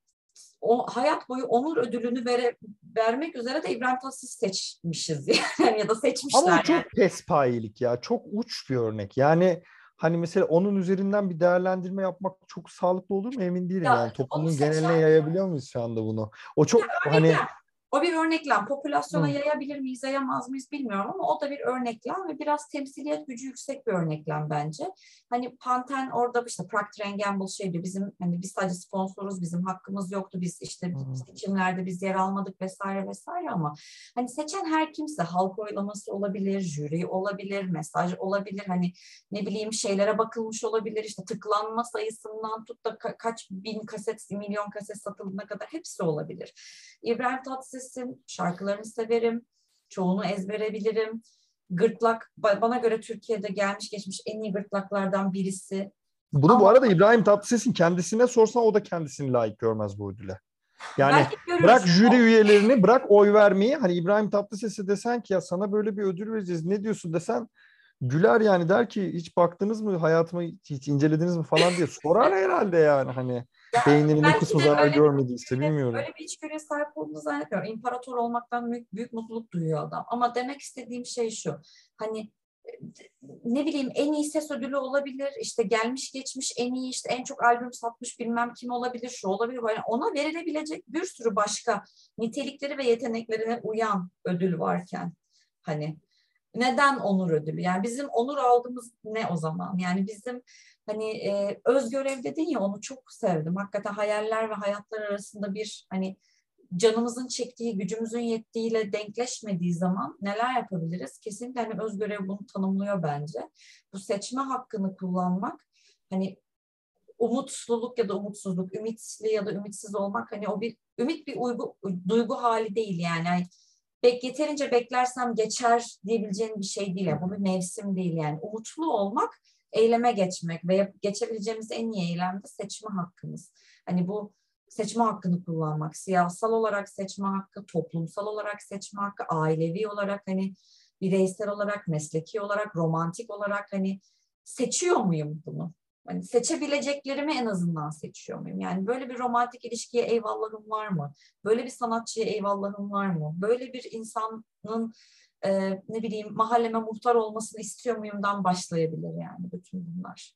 o hayat boyu onur ödülünü vere, vermek üzere de İbrahim Tatlıses'i seçmişiz yani ya da seçmişler. Ama o çok yani. pespayelik ya. Çok uç bir örnek. Yani hani mesela onun üzerinden bir değerlendirme yapmak çok sağlıklı olur mu emin değilim. Ya, Yani onu toplumun seçen geneline yayabiliyor muyuz şu anda bunu? O çok hani örneklem. O bir örneklem. Popülasyona Hı. yayabilir miyiz, yayamaz mıyız bilmiyorum ama o da bir örneklem ve biraz temsiliyet gücü yüksek bir örneklem bence. Hani Panten orada işte Procter and Gamble şey diyor, bizim hani biz sadece sponsoruz, bizim hakkımız yoktu, biz işte Hı. seçimlerde biz yer almadık vesaire vesaire ama hani seçen her kimse halk oylaması olabilir, jüri olabilir, mesaj olabilir, hani ne bileyim şeylere bakılmış olabilir, işte tıklanma sayısından tut da ka- kaç bin kaset, milyon kaset satıldığına kadar hepsi olabilir. İbrahim Tatlıses'in şarkılarını severim. Çoğunu ezbere bilirim. Gırtlak bana göre Türkiye'de gelmiş geçmiş en iyi gırtlaklardan birisi. Bunu bu Ama arada İbrahim Tatlıses'in kendisine sorsan o da kendisini layık görmez bu ödüle. Yani belki bırak görürüz. jüri üyelerini, bırak oy vermeyi. Hani İbrahim Tatlıses'e desen ki ya sana böyle bir ödül vereceğiz. Ne diyorsun desen güler yani, der ki hiç baktınız mı hayatıma, hiç incelediniz mi falan diye sorar herhalde yani hani Ya, beyninin o belki kısmı de zarar öyle görmediyse bir, bilmiyorum. öyle bir içgörüye sahip olduğunu zannetmiyorum. İmparator olmaktan büyük, büyük mutluluk duyuyor adam. Ama demek istediğim şey şu. Hani ne bileyim en iyi ses ödülü olabilir, işte gelmiş geçmiş en iyi, işte en çok albüm satmış bilmem kim olabilir, şu olabilir. Yani ona verilebilecek bir sürü başka nitelikleri ve yeteneklerine uyan ödül varken hani neden onur ödülü? Yani bizim onur aldığımız ne o zaman? Yani bizim hani e, özgörev dedin ya, onu çok sevdim. Hakikaten hayaller ve hayatlar arasında bir hani canımızın çektiği, gücümüzün yettiğiyle denkleşmediği zaman neler yapabiliriz? Kesinlikle hani özgörev bunu tanımlıyor bence. Bu seçme hakkını kullanmak, hani umutluluk ya da umutsuzluk, ümitli ya da ümitsiz olmak, hani o bir ümit bir uygu, duygu hali değil yani. yani bek, yeterince beklersem geçer diyebileceğin bir şey değil. Yani bu bir mevsim değil yani. Umutlu olmak, eyleme geçmek ve geçebileceğimiz en iyi eylem de seçme hakkımız. Hani bu seçme hakkını kullanmak, siyasal olarak seçme hakkı, toplumsal olarak seçme hakkı, ailevi olarak hani bireysel olarak, mesleki olarak, romantik olarak hani seçiyor muyum bunu? Hani seçebileceklerimi en azından seçiyor muyum? Yani böyle bir romantik ilişkiye eyvallahım var mı? Böyle bir sanatçıya eyvallahım var mı? Böyle bir insanın e, ne bileyim mahalleme muhtar olmasını istiyor muyumdan başlayabilir yani bütün bunlar.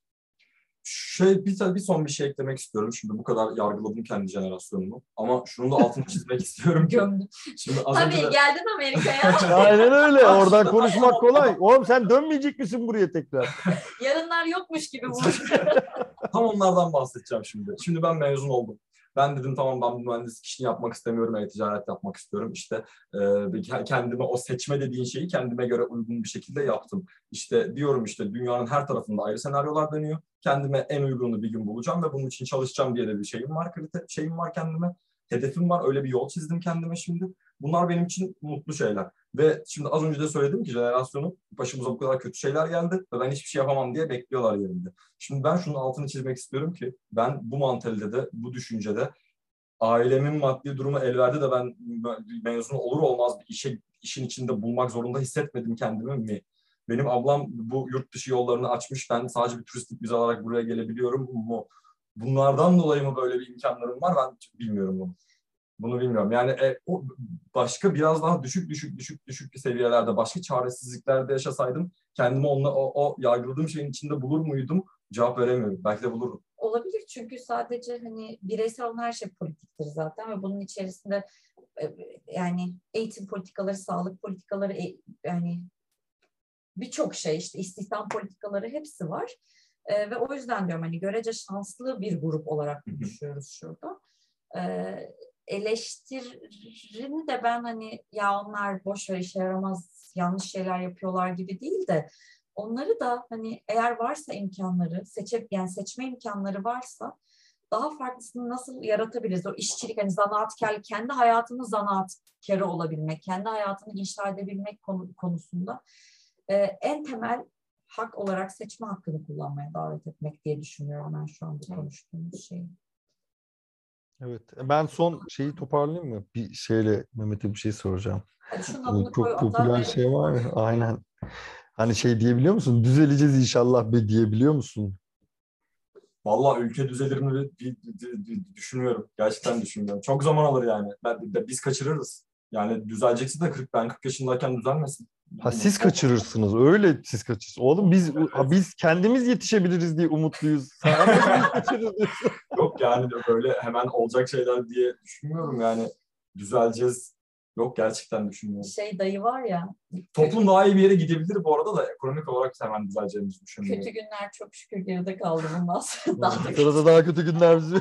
Şey, bir, bir son bir şey eklemek istiyorum. Şimdi bu kadar yargıladım kendi jenerasyonumu. Ama şunun da altını çizmek istiyorum ki. Gömdüm. Şimdi az Tabii önce de... geldin Amerika'ya. Aynen öyle. Bak Oradan işte, konuşmak tamam, kolay. tamam. Oğlum sen dönmeyecek misin buraya tekrar? Yarınlar yokmuş gibi burada. Tam onlardan bahsedeceğim şimdi. Şimdi ben mezun oldum. Ben dedim tamam, ben bu mühendislik işini yapmak istemiyorum. E-ticaret yapmak istiyorum. İşte e, kendime o seçme dediğin şeyi kendime göre uygun bir şekilde yaptım. İşte diyorum işte dünyanın her tarafında ayrı senaryolar dönüyor. Kendime en uygununu bir gün bulacağım ve bunun için çalışacağım diye de bir şeyim var. Kriter, şeyim var kendime. Hedefim var. Öyle bir yol çizdim kendime şimdi. Bunlar benim için mutlu şeyler. Ve şimdi az önce de söyledim ki jenerasyonun başımıza bu kadar kötü şeyler geldi ve ben hiçbir şey yapamam diye bekliyorlar yerinde. Şimdi ben şunun altını çizmek istiyorum ki ben bu mantalitede, bu düşüncede ailemin maddi durumu el verdi de ben mezun olur olmaz bir işe, işin içinde bulmak zorunda hissetmedim kendimi mi? Benim ablam bu yurt dışı yollarını açmış, ben sadece bir turistik vize alarak buraya gelebiliyorum mu? Bunlardan dolayı mı böyle bir imkanlarım var? Ben bilmiyorum bunu. Bunu bilmiyorum. Yani e, o başka biraz daha düşük düşük düşük düşük bir seviyelerde, başka çaresizliklerde yaşasaydım kendimi onunla, o, o yargıladığım şeyin içinde bulur muydum? Cevap veremiyorum. Belki de bulurdum. Olabilir çünkü sadece hani bireysel olan her şey politiktir zaten ve bunun içerisinde yani eğitim politikaları, sağlık politikaları, yani birçok şey, işte istihdam politikaları hepsi var. Ee, ve o yüzden diyorum hani görece şanslı bir grup olarak konuşuyoruz şurada. Ee, eleştirini de ben hani ya onlar boş ver, işe yaramaz, yanlış şeyler yapıyorlar gibi değil de onları da hani eğer varsa imkanları, seçip yani seçme imkanları varsa daha farklısını nasıl yaratabiliriz? O işçilik, hani zanaatkarlık, kendi hayatını zanaatkarı olabilmek, kendi hayatını inşa edebilmek konu, konusunda e, en temel hak olarak seçme hakkını kullanmaya davet etmek diye düşünüyorum ben şu anda konuştuğumuz şeyi. Evet. Ben son şeyi toparlayayım mı? Bir şeyle Mehmet'e bir şey soracağım. Hadi şunun adını Çok koy, popüler ve... şey var ya. Aynen. Hani şey diyebiliyor musun? Düzeleceğiz inşallah be diyebiliyor musun? Vallahi ülke düzelir mi bir, bir, bir, bir düşünüyorum. Gerçekten düşünüyorum. Çok zaman alır yani. Ben, de, biz kaçırırız. Yani düzelecekse de kırk, ben kırk yaşındayken düzelmesin. Ha siz kaçırırsınız. Öyle siz kaçırırsınız. Oğlum biz ha, biz kendimiz yetişebiliriz diye umutluyuz. Sen nasıl biz kaçırırız? Yok yani böyle hemen olacak şeyler diye düşünmüyorum yani. Düzeleceğiz. Yok, gerçekten düşünmüyorum. Şey dayı var ya. Toplum daha iyi bir yere gidebilir bu arada da ekonomik olarak hemen düzeleceğimizi düşünmüyorum. Kötü günler çok şükür geride kaldı bundan sonra. Daha da Sırada daha kötü günler bizi.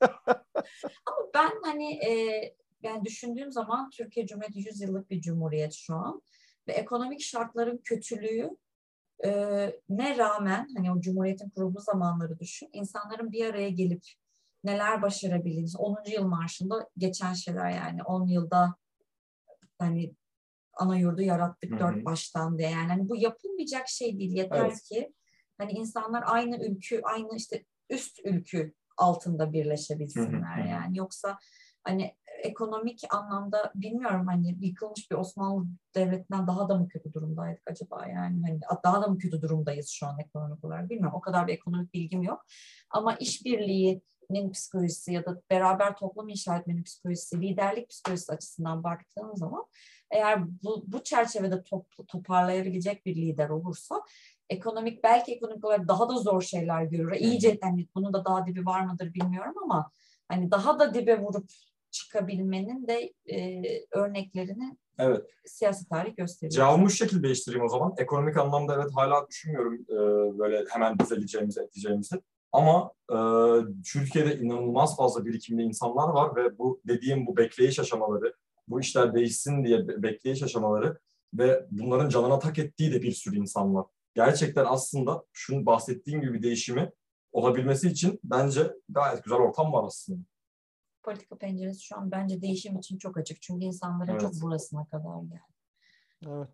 Ama ben hani e, yani düşündüğüm zaman Türkiye Cumhuriyeti yüz yıllık bir cumhuriyet şu an ve ekonomik şartların kötülüğü e, ne rağmen hani o cumhuriyetin kurulduğu zamanları düşün, insanların bir araya gelip neler başarabiliriz? onuncu yıl marşında geçen şeyler, yani on yılda hani ana yurdu yarattık, hı hı, dört baştan diye. Yani hani bu yapılmayacak şey değil. Yeter evet. ki hani insanlar aynı ülkü, aynı işte üst ülkü altında birleşebilsinler. Hı hı. Yani yoksa hani ekonomik anlamda bilmiyorum, hani yıkılmış bir Osmanlı Devleti'nden daha da mı kötü durumdaydık acaba? Yani hani daha da mı kötü durumdayız şu an ekonomik olarak, bilmiyorum. O kadar bir ekonomik bilgim yok. Ama işbirliğinin psikolojisi ya da beraber toplum inşa etmenin psikolojisi, liderlik psikolojisi açısından baktığım zaman eğer bu, bu çerçevede top, toparlayabilecek bir lider olursa ekonomik, belki ekonomik olarak daha da zor şeyler görür. İyice hani bunun da daha dibi var mıdır bilmiyorum ama hani daha da dibe vurup çıkabilmenin de e, örneklerini evet. Siyasi tarih gösteriyor. Cevabımı şu şekilde değiştireyim o zaman. Ekonomik anlamda evet hala düşünmüyorum e, böyle hemen düzeleceğimizi, edeceğimizi. Ama e, Türkiye'de inanılmaz fazla birikimli insanlar var ve bu dediğim bu bekleyiş aşamaları, bu işler değişsin diye bekleyiş aşamaları ve bunların canına tak ettiği de bir sürü insan var. Gerçekten aslında şunun bahsettiğim gibi bir değişimi olabilmesi için bence gayet güzel ortam var aslında. Politika penceresi şu an bence değişim için çok açık. Çünkü insanların evet. çok burasına kadar geldi. Evet.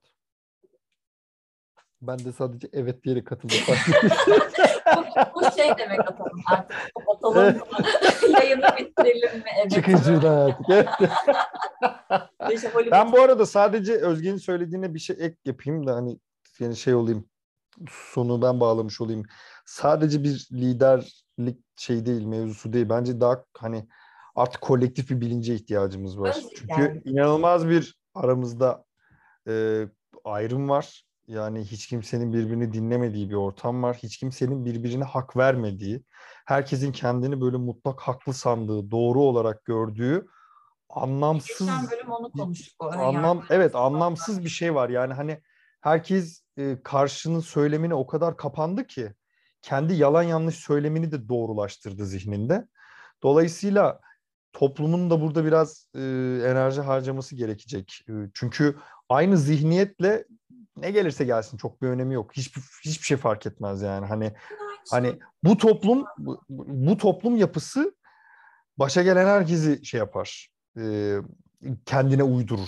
Ben de sadece evet diyerek katıldım. bu, bu şey demek atalım artık. Kapatalım evet. mı? Yayını bitirelim mi? Evet. Çıkın şuradan artık. Evet. Ben bu arada sadece Özge'nin söylediğine bir şey ek yapayım da hani yani şey olayım, sonu ben bağlamış olayım. Sadece bir liderlik şey değil, mevzusu değil. Bence daha hani artık kolektif bir bilince ihtiyacımız var. Öyle Çünkü yani. inanılmaz bir aramızda e, ayrım var. Yani hiç kimsenin birbirini dinlemediği bir ortam var. Hiç kimsenin birbirine hak vermediği, herkesin kendini böyle mutlak haklı sandığı, doğru olarak gördüğü anlamsız geçen bölüm onu konuştuk. O anlam yani. Evet, anlamsız bir şey var. Yani hani herkes e, karşının söylemine o kadar kapandı ki kendi yalan yanlış söylemini de doğrulaştırdı zihninde. Dolayısıyla toplumun da burada biraz e, enerji harcaması gerekecek. E, çünkü aynı zihniyetle ne gelirse gelsin çok bir önemi yok. Hiçbir hiçbir şey fark etmez yani. Hani hani bu toplum bu, bu toplum yapısı başa gelen herkesi şey yapar. E, kendine uydurur.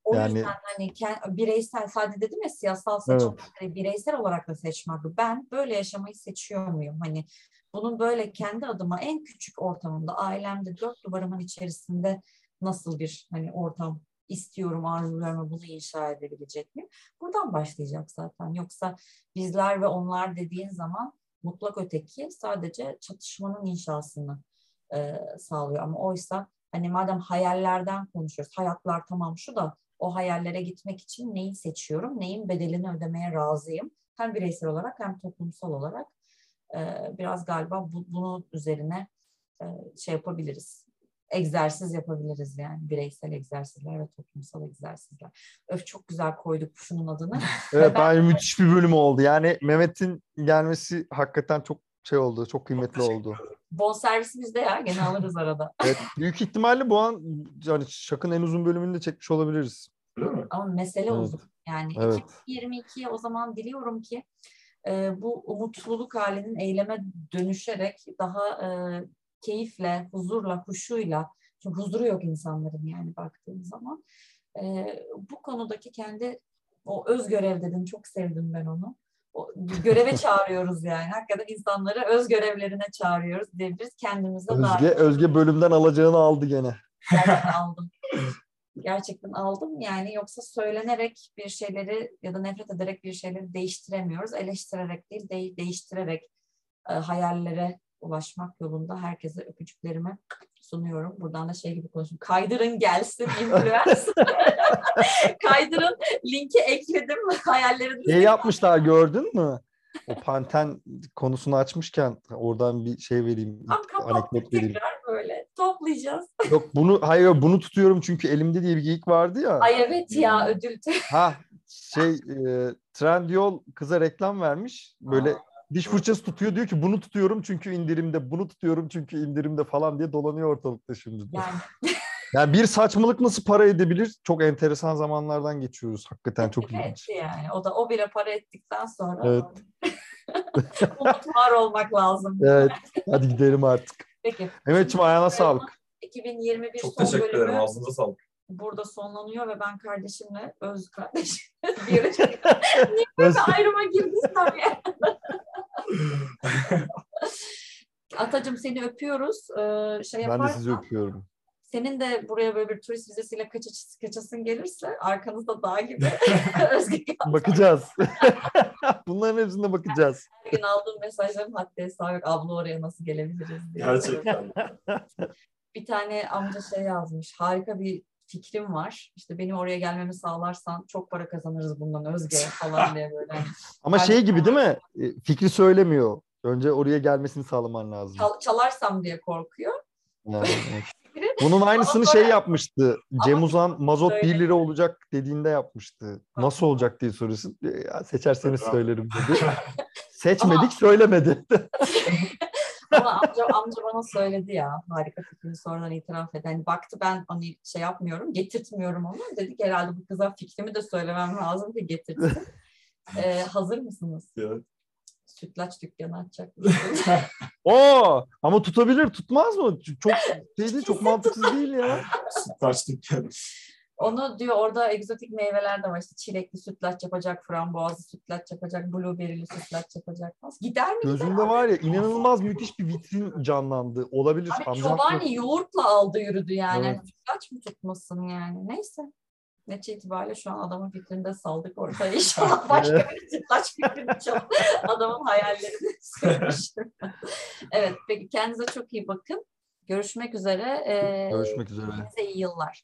O Yani yüzden hani kend- bireysel, sadece dedim ya siyasal seçmek, evet. hani bireysel olarak da seçmek. Ben böyle yaşamayı seçiyor muyum? Hani bunun böyle kendi adıma en küçük ortamımda, ailemde, dört duvarımın içerisinde nasıl bir hani ortam istiyorum, arzularımı bunu inşa edebilecek miyim? Buradan başlayacak zaten. Yoksa bizler ve onlar dediğin zaman mutlak öteki sadece çatışmanın inşasını e, sağlıyor. Ama oysa hani madem hayallerden konuşuyoruz, hayatlar tamam şu da o hayallere gitmek için neyi seçiyorum, neyin bedelini ödemeye razıyım? Hem bireysel olarak hem toplumsal olarak e, biraz galiba bu, bunun üzerine e, şey yapabiliriz. Egzersiz yapabiliriz yani. Bireysel egzersizler ve toplumsal egzersizler. Öf, çok güzel koyduk şunun adını. Evet, Ve ben bence müthiş bir bölüm oldu. Yani Mehmet'in gelmesi hakikaten çok şey oldu, çok kıymetli oldu. bonservisi bizde ya. Gene alırız arada. Evet, büyük ihtimalle bu an yani Şak'ın en uzun bölümünü de çekmiş olabiliriz. Değil mi? Ama mesele Evet. uzun. Yani Evet. iki bin yirmi ikiye o zaman diliyorum ki e, bu umutluluk halinin eyleme dönüşerek daha e, keyifle, huzurla, huşuyla, çünkü huzuru yok insanların yani baktığın zaman. E, bu konudaki kendi o öz görev dedin, çok sevdim ben onu. O, göreve çağırıyoruz yani. Hakikaten insanları öz görevlerine çağırıyoruz diyebiliriz. Kendimize Özge, dair. Özge bölümden alacağını aldı gene. Gerçekten aldım. Gerçekten aldım. Yani yoksa söylenerek bir şeyleri ya da nefret ederek bir şeyleri değiştiremiyoruz. Eleştirerek değil, de- değiştirerek e, hayallere ulaşmak yolunda herkese öpücüklerimi sunuyorum. Buradan da şey gibi konuşayım. Kaydırın gelsin influencer. Kaydırın, linki ekledim. Hayallerinizi Şey yapmışlar, gördün mü? O Panten konusunu açmışken oradan bir şey vereyim, tam kapattık, anekdot vereyim. tekrar böyle toplayacağız. Yok bunu, hayır bunu tutuyorum çünkü elimde diye bir geyik vardı ya. Ay evet ya, ödül. Ha şey e, Trendyol kıza reklam vermiş. Böyle diş fırçası tutuyor, diyor ki bunu tutuyorum çünkü indirimde, bunu tutuyorum çünkü indirimde falan diye dolanıyor ortalıkta şimdi de. Yani Yani bir saçmalık nasıl para edebilir? Çok enteresan zamanlardan geçiyoruz. Hakikaten çok ilginç. etti yani. O da o bile para ettikten sonra Evet. umut var olmak lazım. Evet. Hadi gidelim artık. Peki. Mehmetciğim ayağına sağlık. iki bin yirmi bir Çok son teşekkür ederim. bölümü Ağzınıza sağlık. burada sonlanıyor ve ben kardeşimle, Öz kardeşim, biyolojik Öz- ayrıma girdiysem ya. Atacığım seni öpüyoruz. Ee, şey Ben de yaparsan, sizi öpüyorum. senin de buraya böyle bir turist vizesiyle kaçış, kaçasın gelirse arkanızda dağ gibi Özge Bakacağız. Bunların hepsine bakacağız. her gün aldığım mesajların haddi hesabı yok. Abla oraya nasıl gelebiliriz diye. Gerçekten. Bir tane amca şey yazmış. Harika bir fikrim var. İşte benim oraya gelmemi sağlarsan çok para kazanırız bundan Özge falan diye böyle. Hani Ama Ben- şey gibi değil mi? E, Fikri söylemiyor. Önce oraya gelmesini sağlaman lazım. çal- çalarsam diye korkuyor. Yani, evet. Bunun aynısını şey yapmıştı. Cem Ama Uzan mazot söyle. bir lira olacak dediğinde yapmıştı. Nasıl olacak diye soruyorsun. E, Ya seçerseniz söylerim dedi. Seçmedik, söylemedi. Ama amca, amca bana söyledi ya, harika fikrini sonradan itiraf eden. Hani baktı ben hani şey yapmıyorum, getirtmiyorum onu. Dedik herhalde bu kıza fikrimi de söylemem lazım ki getirsin. Ee, hazır mısınız? Evet. Sütlaç dükkanı açacak mısınız? Oo, ama tutabilir, tutmaz mı? Çok şey değil, çok mantıksız değil ya. Sütlaç yani. Onu diyor, orada egzotik meyveler de var. İşte çilekli sütlaç yapacak, frambuazlı sütlaç yapacak, blueberry'li sütlaç yapacak. Gider mi? Gözümde var ya inanılmaz müthiş bir vitrin canlandı. Olabilir. Abi Amcam çobani yoğurtla aldı yürüdü yani. Evet. Hani sütlaç mı tutmasın yani? Neyse. Netice itibariyle şu an adamın fikrini de saldık ortaya. İnşallah başka bir sütlaç fikrini çalıp adamın hayallerini sürmüştüm. Evet, peki kendinize çok iyi bakın. Görüşmek üzere. Ee, Görüşmek üzere. Hepinize iyi yıllar.